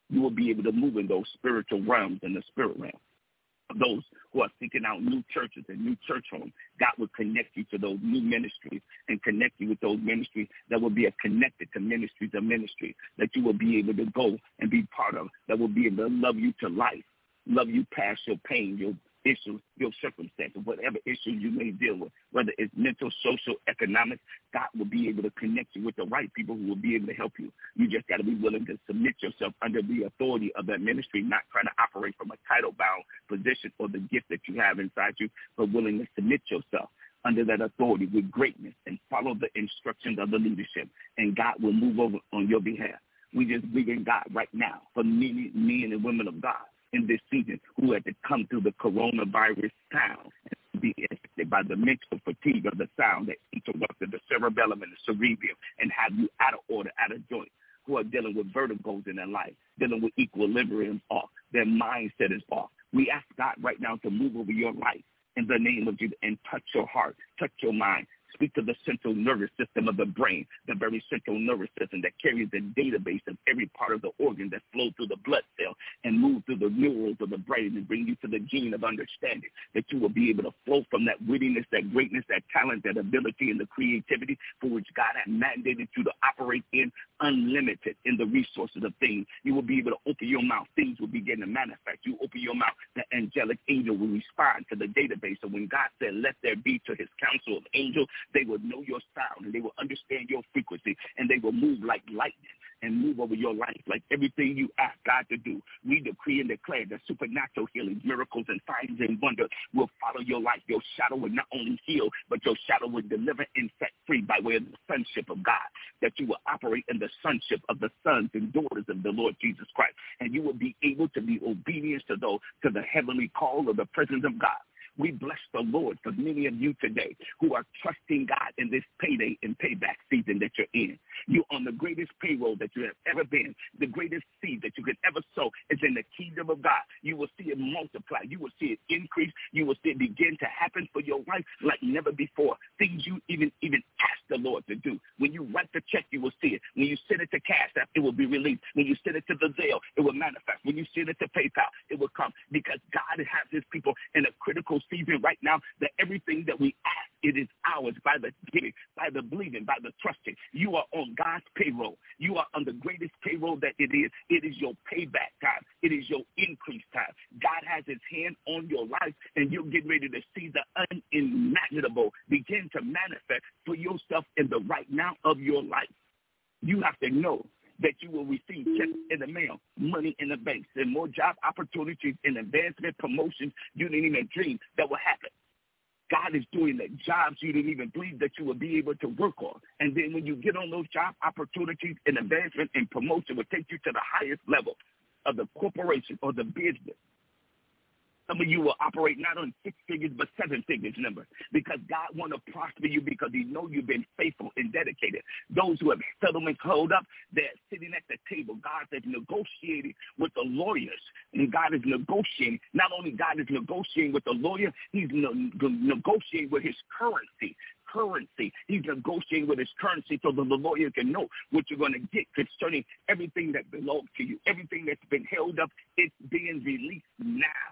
you will be able to move in those spiritual realms in the spirit realm. Those who are seeking out new churches and new church homes, God will connect you to those new ministries and connect you with those ministries that will be connected to ministries of ministry that you will be able to go and be part of, that will be able to love you to life, love you past your pain, your issues, your circumstances, whatever issues you may deal with, whether it's mental, social, economic, God will be able to connect you with the right people who will be able to help you. You just got to be willing to submit yourself under the authority of that ministry, not trying to operate from a title-bound position or the gift that you have inside you, but willing to submit yourself under that authority with greatness and follow the instructions of the leadership, and God will move over on your behalf. We just believe in God right now for many men and women of God in this season who had to come through the coronavirus town and be affected by the mental fatigue of the sound that interrupted the cerebellum and the cerebellum and have you out of order, out of joint, who are dealing with vertigos in their life, dealing with equilibrium off, their mindset is off. We ask God right now to move over your life in the name of Jesus and touch your heart, touch your mind. Speak to the central nervous system of the brain, the very central nervous system that carries the database of every part of the organ that flows through the blood cell and moves through the neurons of the brain and bring you to the gene of understanding, that you will be able to flow from that wittiness, that greatness, that talent, that ability, and the creativity for which God has mandated you to operate in, unlimited in the resources of things. You will be able to open your mouth. Things will begin to manifest. You open your mouth, the angelic angel will respond to the database. So when God said, let there be to his council of angels, they will know your sound, and they will understand your frequency, and they will move like lightning and move over your life like everything you ask God to do. We decree and declare that supernatural healing, miracles, and signs and wonders will follow your life. Your shadow will not only heal, but your shadow will deliver and set free by way of the sonship of God, that you will operate in the sonship of the sons and daughters of the Lord Jesus Christ, and you will be able to be obedient to those, to the heavenly call of the presence of God. We bless the Lord for many of you today who are trusting God in this payday and payback season that you're in. You're on the greatest payroll that you have ever been. The greatest seed that you could ever sow is in the kingdom of God. You will see it multiply. You will see it increase. You will see it begin to happen for your life like never before. Things you even, even ask the Lord to do. When you write the check, you will see it. When you send it to Cash App, it will be released. When you send it to the Zelle, it will manifest. When you send it to PayPal, it will come, because God has his people in a critical season right now that everything that we ask, it is ours by the giving, by the believing, by the trusting. You are on God's payroll. You are on the greatest payroll that it is. It is your payback time. It is your increase time. God has his hand on your life, and you're getting ready to see the unimaginable begin to manifest for yourself in the right now of your life. You have to know that you will receive checks in the mail, money in the bank, and more job opportunities and advancement, promotions you didn't even dream that will happen. God is doing the jobs you didn't even believe that you would be able to work on. And then when you get on those job opportunities and advancement and promotion will take you to the highest level of the corporation or the business. Some of you will operate not on six figures but seven figures number, because God want to prosper you because he know you've been faithful and dedicated. Those who have settlements hold up, they're sitting at the table. God is negotiating with the lawyers, and God is negotiating. Not only God is negotiating with the lawyer, he's ne- negotiating with his currency. Currency. He's negotiating with his currency so that the lawyer can know what you're going to get concerning everything that belongs to you. Everything that's been held up, it's being released now.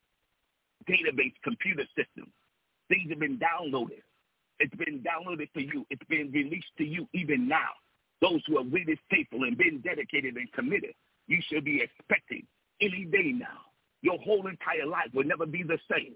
Database, computer system. Things have been downloaded. It's been downloaded to you. It's been released to you even now. Those who are really faithful and been dedicated and committed, you should be expecting any day now. Your whole entire life will never be the same.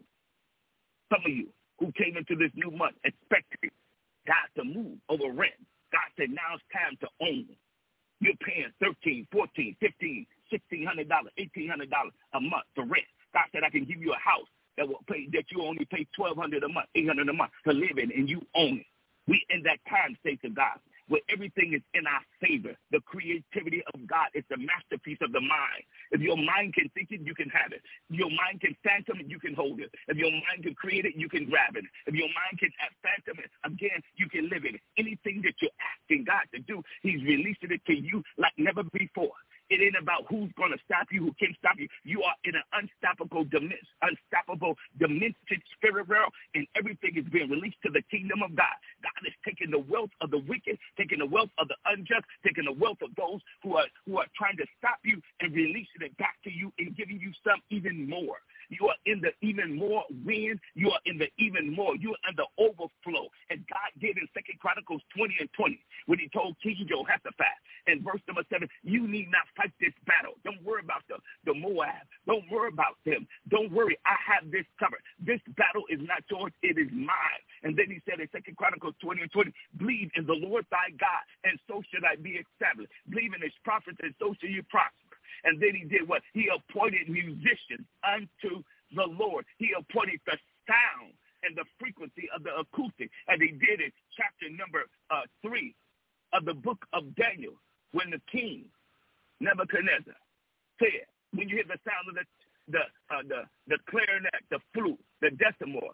Some of you who came into this new month expecting God to move over rent. God said, now it's time to own. You're paying thirteen, fourteen, fifteen, sixteen hundred dollars, eighteen hundred dollars a month for rent. God said, I can give you a house that will pay, that you only pay twelve hundred dollars a month, eight hundred dollars a month to live in, and you own it. We in that time state of God where everything is in our favor. The creativity of God is the masterpiece of the mind. If your mind can think it, you can have it. If your mind can phantom it, you can hold it. If your mind can create it, you can grab it. If your mind can phantom it, again, you can live in it. Anything that you're asking God to do, he's releasing it to you like never before. It ain't about who's going to stop you, who can stop you. You are in an unstoppable, unstoppable, demented spirit realm, and everything is being released to the kingdom of God. God is taking the wealth of the wicked, taking the wealth of the unjust, taking the wealth of those who are who are trying to stop you, and releasing it back to you and giving you some even more. You are in the even more wind. You are in the even more. You are in the overflow. And God did in Second Chronicles twenty and twenty when he told King Jehoshaphat in verse number seven, you need not fight this battle. Don't worry about the, the Moab. Don't worry about them. Don't worry. I have this covered. This battle is not yours. It is mine. And then he said in Second Chronicles twenty and twenty, believe in the Lord thy God, and so should I be established. Believe in his prophets, and so shall you prosper. And then he did what? He appointed musicians unto the Lord. He appointed the sound and the frequency of the acoustic. And he did it, chapter number uh, three of the book of Daniel, when the king, Nebuchadnezzar, said, when you hear the sound of the the uh, the, the clarinet, the flute, the decimor,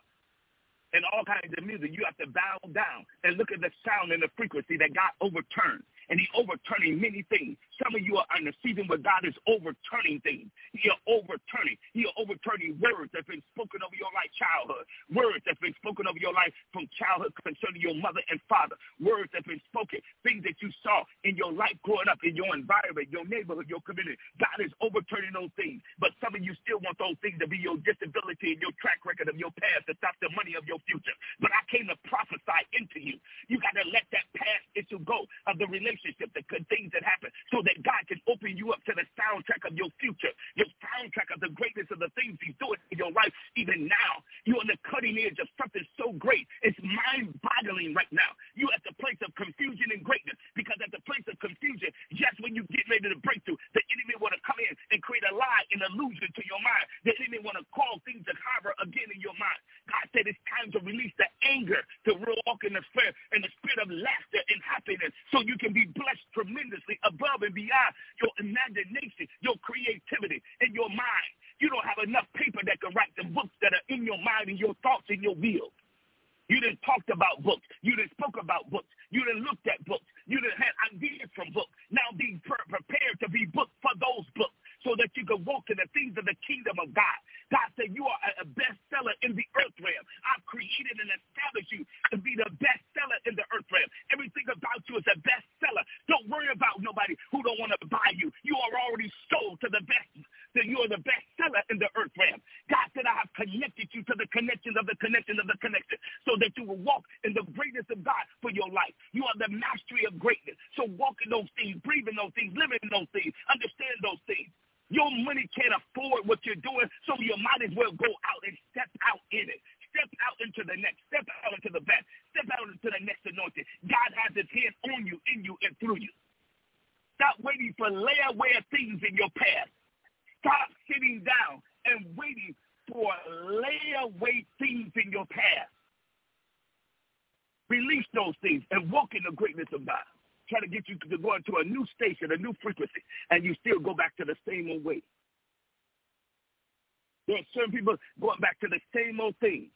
and all kinds of music, you have to bow down and look at the sound and the frequency that God overturned. And he's overturning many things. Some of you are in a season where God is overturning things. He is overturning. He is overturning words that have been spoken over your life, childhood. Words that have been spoken over your life from childhood concerning your mother and father. Words that have been spoken, things that you saw in your life growing up, in your environment, your neighborhood, your community. God is overturning those things. But some of you still want those things to be your disability and your track record of your past to stop the money of your future. But I came to prophesy into you. You got to let that past issue go of the relationship. The good things that happen, so that God can open you up to the soundtrack of your future, your soundtrack of the greatness of the things he's doing in your life. Even now, you're on the cutting edge of something so great. It's mind-boggling right now. You're at the place of confusion and greatness, because at the place of confusion, just when you get ready to break through, the enemy want to come in and create a lie, an illusion to your mind. The enemy want to call things that harbor again in your mind. God said it's time to release the anger, to walk in the spirit and the spirit of laughter and happiness, so you can be blessed tremendously above and beyond your imagination, your creativity, and your mind. You don't have enough paper that can write the books that are in your mind and your thoughts and your will. You done talked about books. You done spoke about books. You done looked at books. You done had ideas from books. Now be pre- prepared to be booked for those books, so that you can walk in the things of the kingdom of God. God said you are a bestseller in the earth realm. I've created and established you to be the bestseller in the earth realm. Everything about you is a bestseller. Don't worry about nobody who don't want to buy you. You are already sold to the best. That you are the bestseller in the earth realm. God said I have connected you to the connections of the connections of the connection, so that you will walk in the greatness of God for your life. You are the mastery of greatness. So walk in those things, breathe in those things, live in those things, understand those things. Your money can't afford what you're doing, so you might as well go out and step out in it. Step out into the next. Step out into the best. Step out into the next anointing. God has his hand on you, in you, and through you. Stop waiting for layaway things in your past. Stop sitting down and waiting for layaway things in your past. Release those things and walk in the greatness of God. Try to get you to go into a new station, a new frequency, and you still go back to the same old way. There are certain people going back to the same old thing.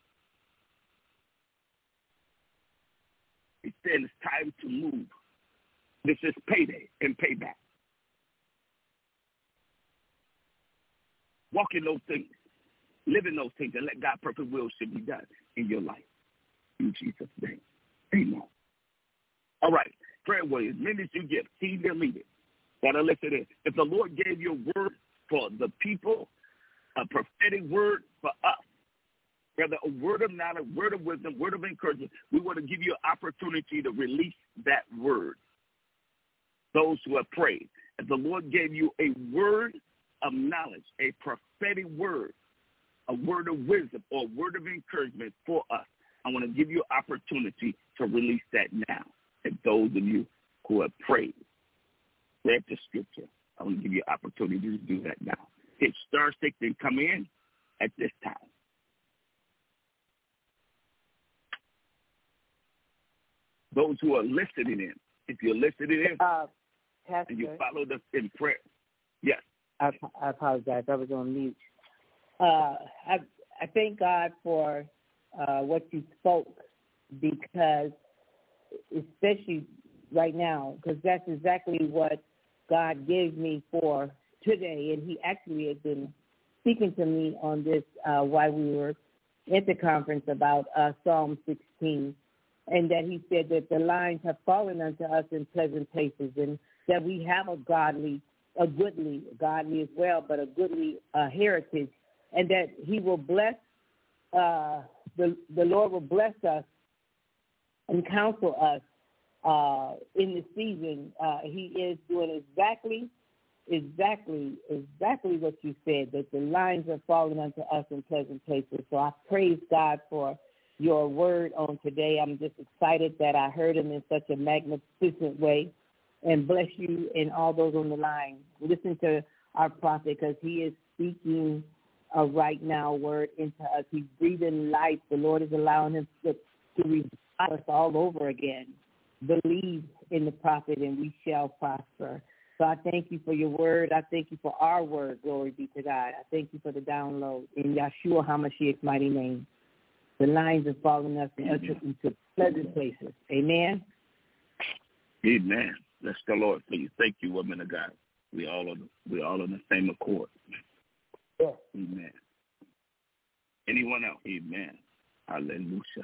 He said it's time to move. This is payday and payback. Walk in those things. Live in those things, and let God's perfect will should be done in your life. In Jesus' name. Amen. All right. Prayer warriors, ministry gift, senior leader. Gotta listen in. If the Lord gave you a word for the people, a prophetic word for us, whether a word of knowledge, word of wisdom, word of encouragement, we want to give you an opportunity to release that word. Those who have prayed. If the Lord gave you a word of knowledge, a prophetic word, a word of wisdom, or a word of encouragement for us, I want to give you an opportunity to release that now. And those of you who have prayed, read the scripture, I want to give you an opportunity to do that now. Hit star six and come in at this time. Those who are listening in, if you're listening in, uh, Pastor, and you follow us in prayer. Yes. I, I apologize. I was on mute. Uh, I, I thank God for uh, what you spoke, because especially right now, because that's exactly what God gave me for today. And he actually had been speaking to me on this uh, while we were at the conference about uh, Psalm sixteen, and that he said that the lines have fallen unto us in pleasant places, and that we have a godly a goodly, godly as well, but a goodly uh, heritage, and that he will bless, uh, the, the Lord will bless us and counsel us uh, in the season. Uh, he is doing exactly, exactly, exactly what you said, that the lines are falling unto us in pleasant places. So I praise God for your word on today. I'm just excited that I heard him in such a magnificent way, and bless you and all those on the line. Listen to our prophet, because he is speaking a right now word into us. He's breathing life. The Lord is allowing him to, to revive us all over again. Believe in the prophet and we shall prosper. So I thank you for your word. I thank you for our word. Glory be to God. I thank you for the download in Yahshua HaMashiach's mighty name. The lines are falling us into pleasant places. Amen. Amen. Bless the Lord, please. Thank you, women of God. We all on we all on the same accord. Yes. Amen. Anyone else? Amen. Hallelujah.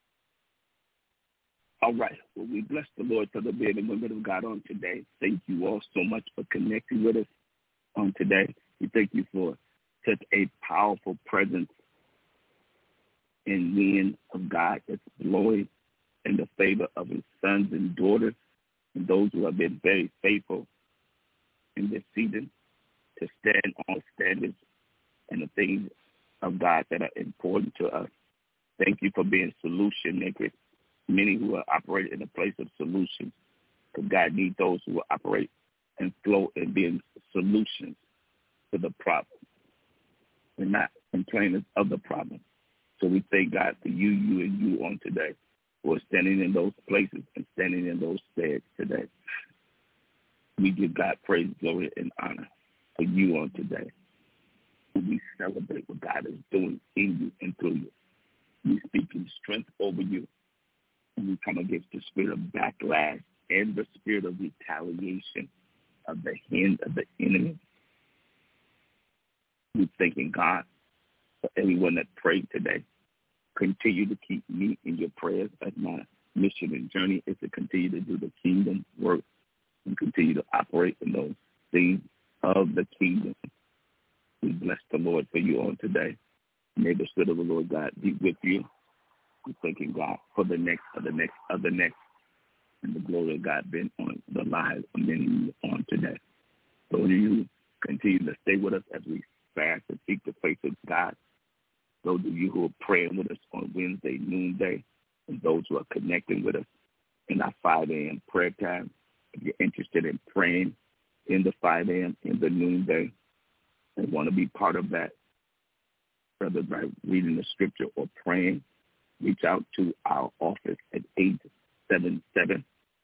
All right. Well, we bless the Lord for the men and women of God on today. Thank you all so much for connecting with us on today. We thank you for such a powerful presence and men of God that's blowing in the favor of his sons and daughters and those who have been very faithful in this season to stand on the standards and the things of God that are important to us. Thank you for being solution makers, many who are operating in a place of solutions, because God needs those who will operate and flow and being solutions to the problem and not complainers of the problem. So we thank God for you, you, and you on today for standing in those places and standing in those steads today. We give God praise, glory, and honor for you on today. We celebrate what God is doing in you and through you. We speak in strength over you. And we come against the spirit of backlash and the spirit of retaliation of the hand of the enemy. We thanking God for everyone that prayed today. Continue to keep me in your prayers, as my mission and journey is to continue to do the kingdom work and continue to operate in those things of the kingdom. We bless the Lord for you on today. May the Spirit of the Lord God be with you. We're thanking God for the next, of the next, of the next, and the glory of God been on the lives of many on today. So you continue to stay with us as we fast and seek the face of God. Those of you who are praying with us on Wednesday, noonday, and those who are connecting with us in our five a.m. prayer time, if you're interested in praying in the five a.m., in the noonday, and want to be part of that, whether by reading the scripture or praying, reach out to our office at eight seven seven,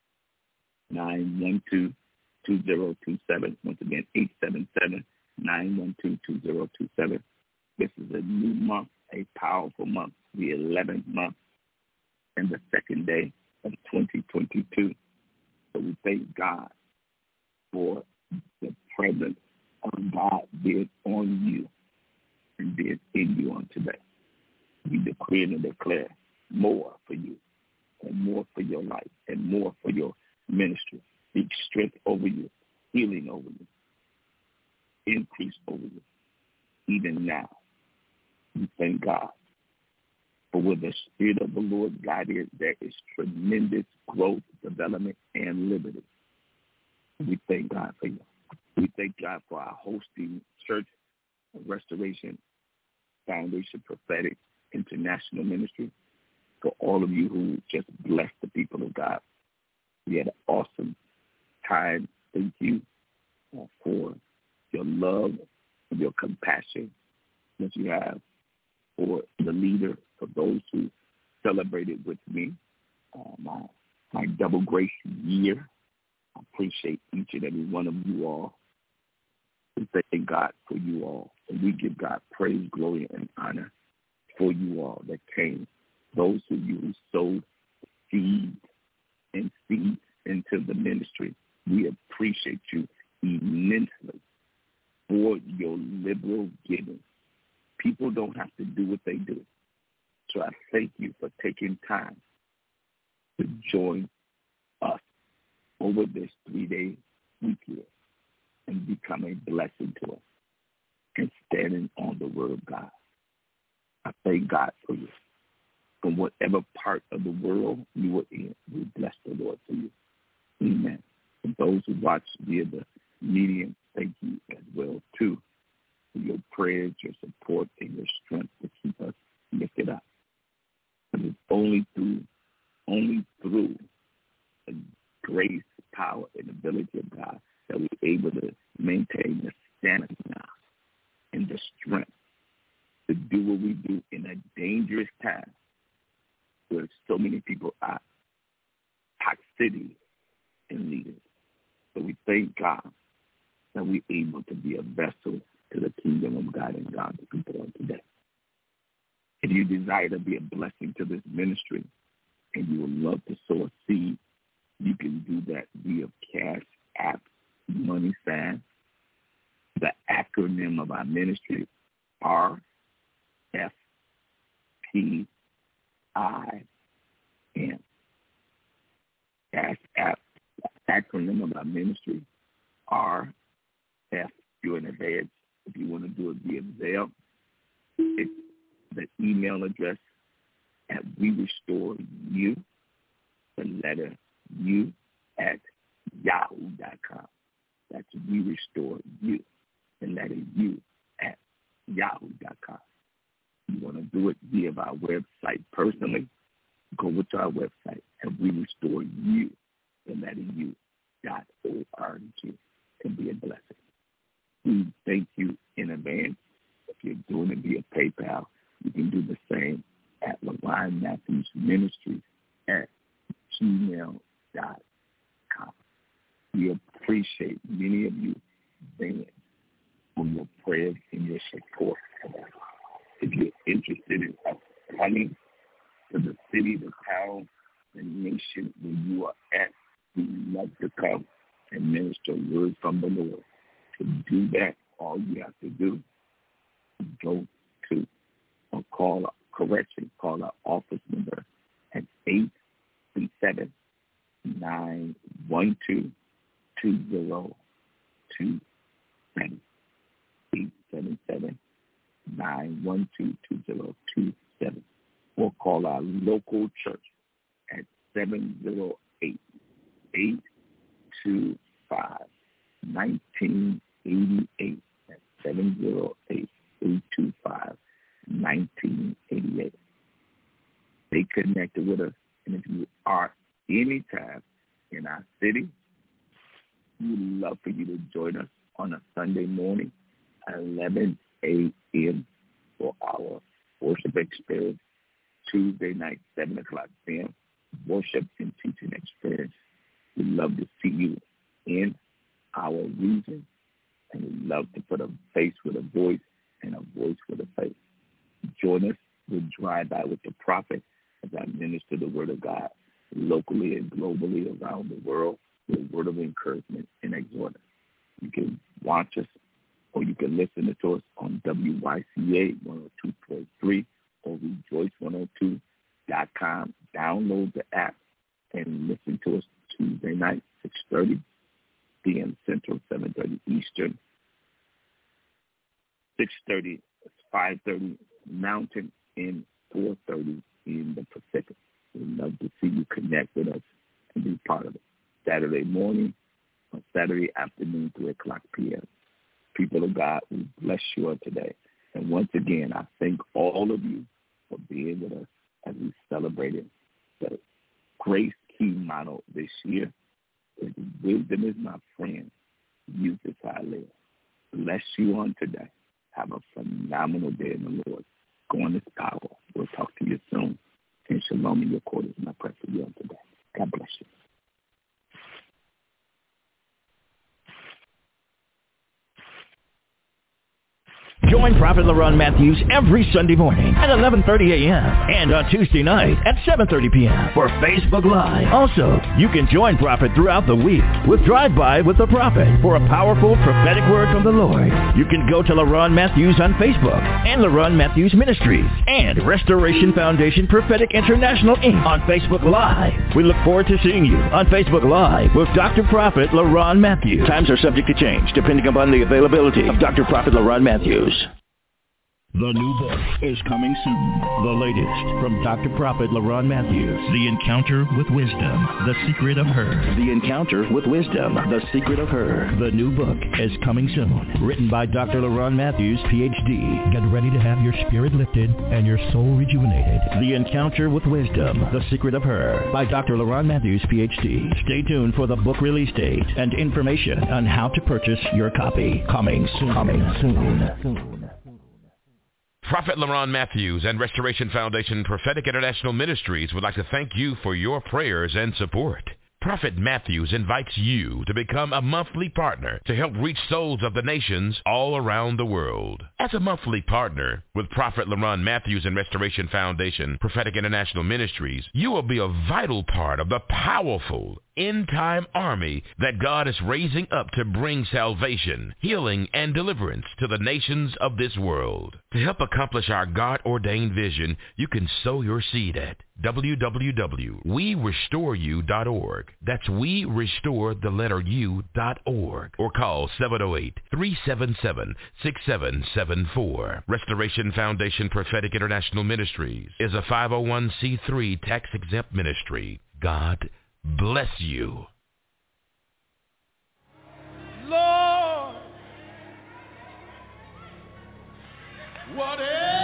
nine one two, two zero two seven. Once again, eight seven seven, nine one two, two zero two seven. This is a new month, a powerful month, the eleventh month and the second day of twenty twenty-two. So we thank God for the presence of God being on you and being in you on today. We decree and declare more for you and more for your life and more for your ministry. Speak strength over you, healing over you, increase over you. Even now, we thank God for where the Spirit of the Lord God is, there is tremendous growth, development, and liberty. We thank God for you. We thank God for our hosting church, Restoration Foundation Prophetic International Ministry, for all of you who just blessed the people of God. We had an awesome time. Thank you uh, for your love and your compassion that you have for the leader, for those who celebrated with me uh, my, my double grace year. I appreciate each and every one of you all. We thank God for you all. And we give God praise, glory, and honor for you all that came. Those of you who sowed seed and seeds into the ministry, we appreciate you immensely for your liberal giving. People don't have to do what they do. So I thank you for taking time to join us over this three-day weekend. and become a blessing to us and standing on the word of God. I thank God for you. From whatever part of the world you are in, we bless the Lord for you. Amen. And those who watch via the medium, thank you as well, too, for your prayers, your support, and your strength to keep us lifted up. And it's only through, only through the grace, power, and ability of God that we're able to maintain the stamina and the strength to do what we do in a dangerous time where so many people are toxicity and leaders. So we thank God that we're able to be a vessel to the kingdom of God and God's people on today. If you desire to be a blessing to this ministry and you would love to sow a seed, you can do that via Cash App Money Sign. The acronym of our ministry, R F P I N. Cash App, the acronym of our ministry, R F. You're in advance. If you want to do it via Zelle, it's the email address at We Restore You, the letter U at yahoo dot com. That's We Restore You, the letter U at yahoo dot com. You want to do it via our website personally, go to our website at We Restore You, the letter U dot org, to be a blessing. We thank you in advance. If you're doing it via PayPal, you can do the same at LaRon Matthews Ministries at gmail dot com. We appreciate many of you then for your prayers and your support. If you're interested in coming to the city, the town, the nation where you are at, we would love to come and minister a word from the Lord. To do that, all you have to do is go to or call, correction, call our office number at eight three seven, nine one two, two zero two seven. eight seven seven, nine one two, two zero two seven. Or call our local church at seven zero eight, eight two five, one nine eight eight. That's seven zero eight, eight two five, one nine eight eight. Stay connected with us. And if you are anytime in our city, we would love for you to join us on a Sunday morning at eleven a.m. for our worship experience. Tuesday night, seven o'clock p.m., worship and teaching experience. We'd love to see you in our region, and we'd love to put a face with a voice and a voice with a face. Join us. We'll drive by with the prophet as I minister the word of God locally and globally around the world with a word of encouragement and exhort us. You can watch us or you can listen to us on W Y C A one oh two point three or rejoice one oh two dot com. Download the app and listen to us Tuesday night, six thirty p.m. Central, seven thirty Eastern, six thirty, five thirty Mountain, and four thirty in the Pacific. We'd love to see you connect with us and be part of it. Saturday morning or Saturday afternoon, three o'clock p.m. People of God, we bless you on today. And once again, I thank all of you for being with us as we celebrated the Grace Key model this year. Wisdom is my friend. Youth is how I live. Bless you on today. Have a phenomenal day in the Lord. Go on this power. We'll talk to you soon. And shalom in your quarters. And I pray for you on today. God bless you. Join Prophet LaRon Matthews every Sunday morning at eleven thirty a.m. and on Tuesday night at seven thirty p.m. for Facebook Live. Also, you can join Prophet throughout the week with Drive-By with the Prophet for a powerful prophetic word from the Lord. You can go to LaRon Matthews on Facebook and LaRon Matthews Ministries and Restoration Foundation Prophetic International Incorporated on Facebook Live. We look forward to seeing you on Facebook Live with Doctor Prophet LaRon Matthews. Times are subject to change depending upon the availability of Doctor Prophet LaRon Matthews. The new book is coming soon. The latest from Doctor Prophet LaRon Matthews. The Encounter with Wisdom. The Secret of Her. The Encounter with Wisdom. The Secret of Her. The new book is coming soon. Written by Doctor LaRon Matthews, P H D. Get ready to have your spirit lifted and your soul rejuvenated. The Encounter with Wisdom. The Secret of Her. By Doctor LaRon Matthews, P H D. Stay tuned for the book release date and information on how to purchase your copy. Coming soon. Coming soon. soon. Prophet LaRon Matthews and Restoration Foundation Prophetic International Ministries would like to thank you for your prayers and support. Prophet Matthews invites you to become a monthly partner to help reach souls of the nations all around the world. As a monthly partner with Prophet LaRon Matthews and Restoration Foundation Prophetic International Ministries, you will be a vital part of the powerful end-time army that God is raising up to bring salvation, healing, and deliverance to the nations of this world. To help accomplish our God-ordained vision, you can sow your seed at w w w dot we restore you dot org. That's we restore the letter u dot org. Or call seven oh eight, three seven seven, six seven seven four. Restoration Foundation Prophetic International Ministries is a five oh one c three tax-exempt ministry. God bless you. Lord, whatever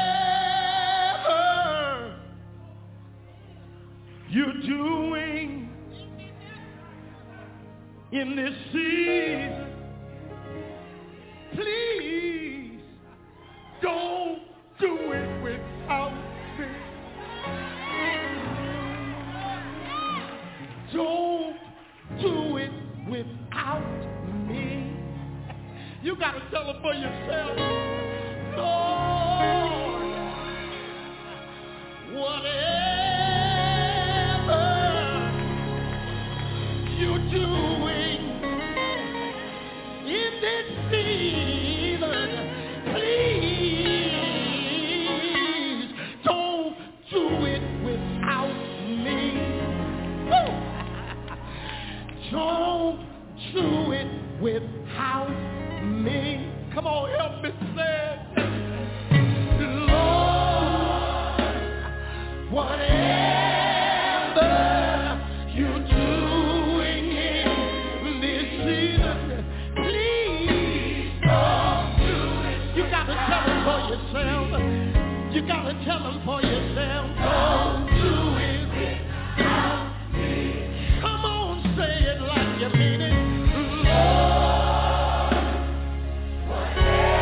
you're doing in this season, please don't do it without me. Don't do it without me. You got to tell it for yourself. Lord, whatever you're doing in this season, please don't do it without me. Woo! Don't do it without me. Come on, help me say it. Lord, whatever you're doing in this season, please don't do it. You got to tell them for yourself. You got to tell them for yourself. Don't do it without me. Come on, say it like you mean it. Lord,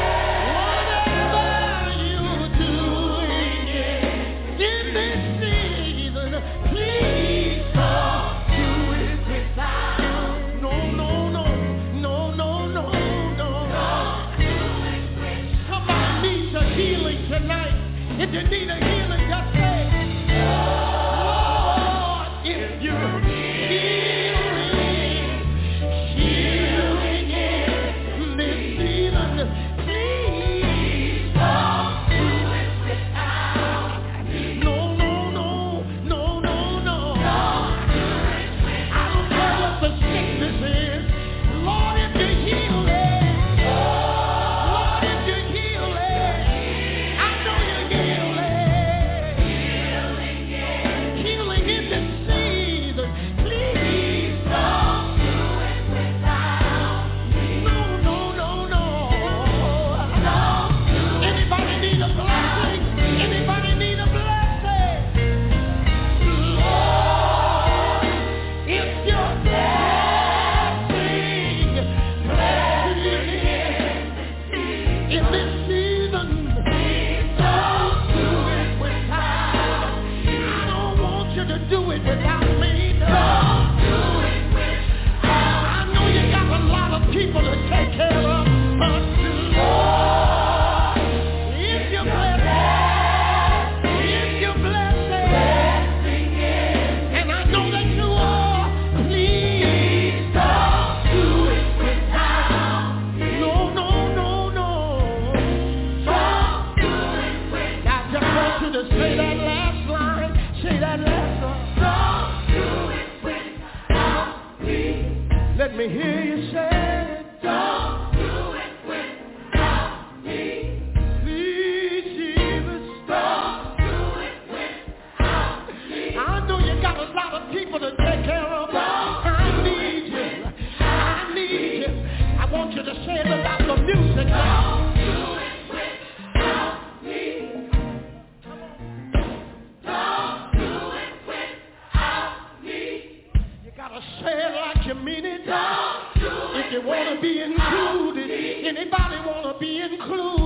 whatever you're doing in this season, me hear you say, don't do it without me. Please, Jesus, don't do it without me. I know you got a lot of people to take care of. I need you. I need you. I want you to say it without the music. Don't do it without me. Don't do it without me. You gotta say it like you mean it. Don't do it. If you wanna be included, anybody wanna be included?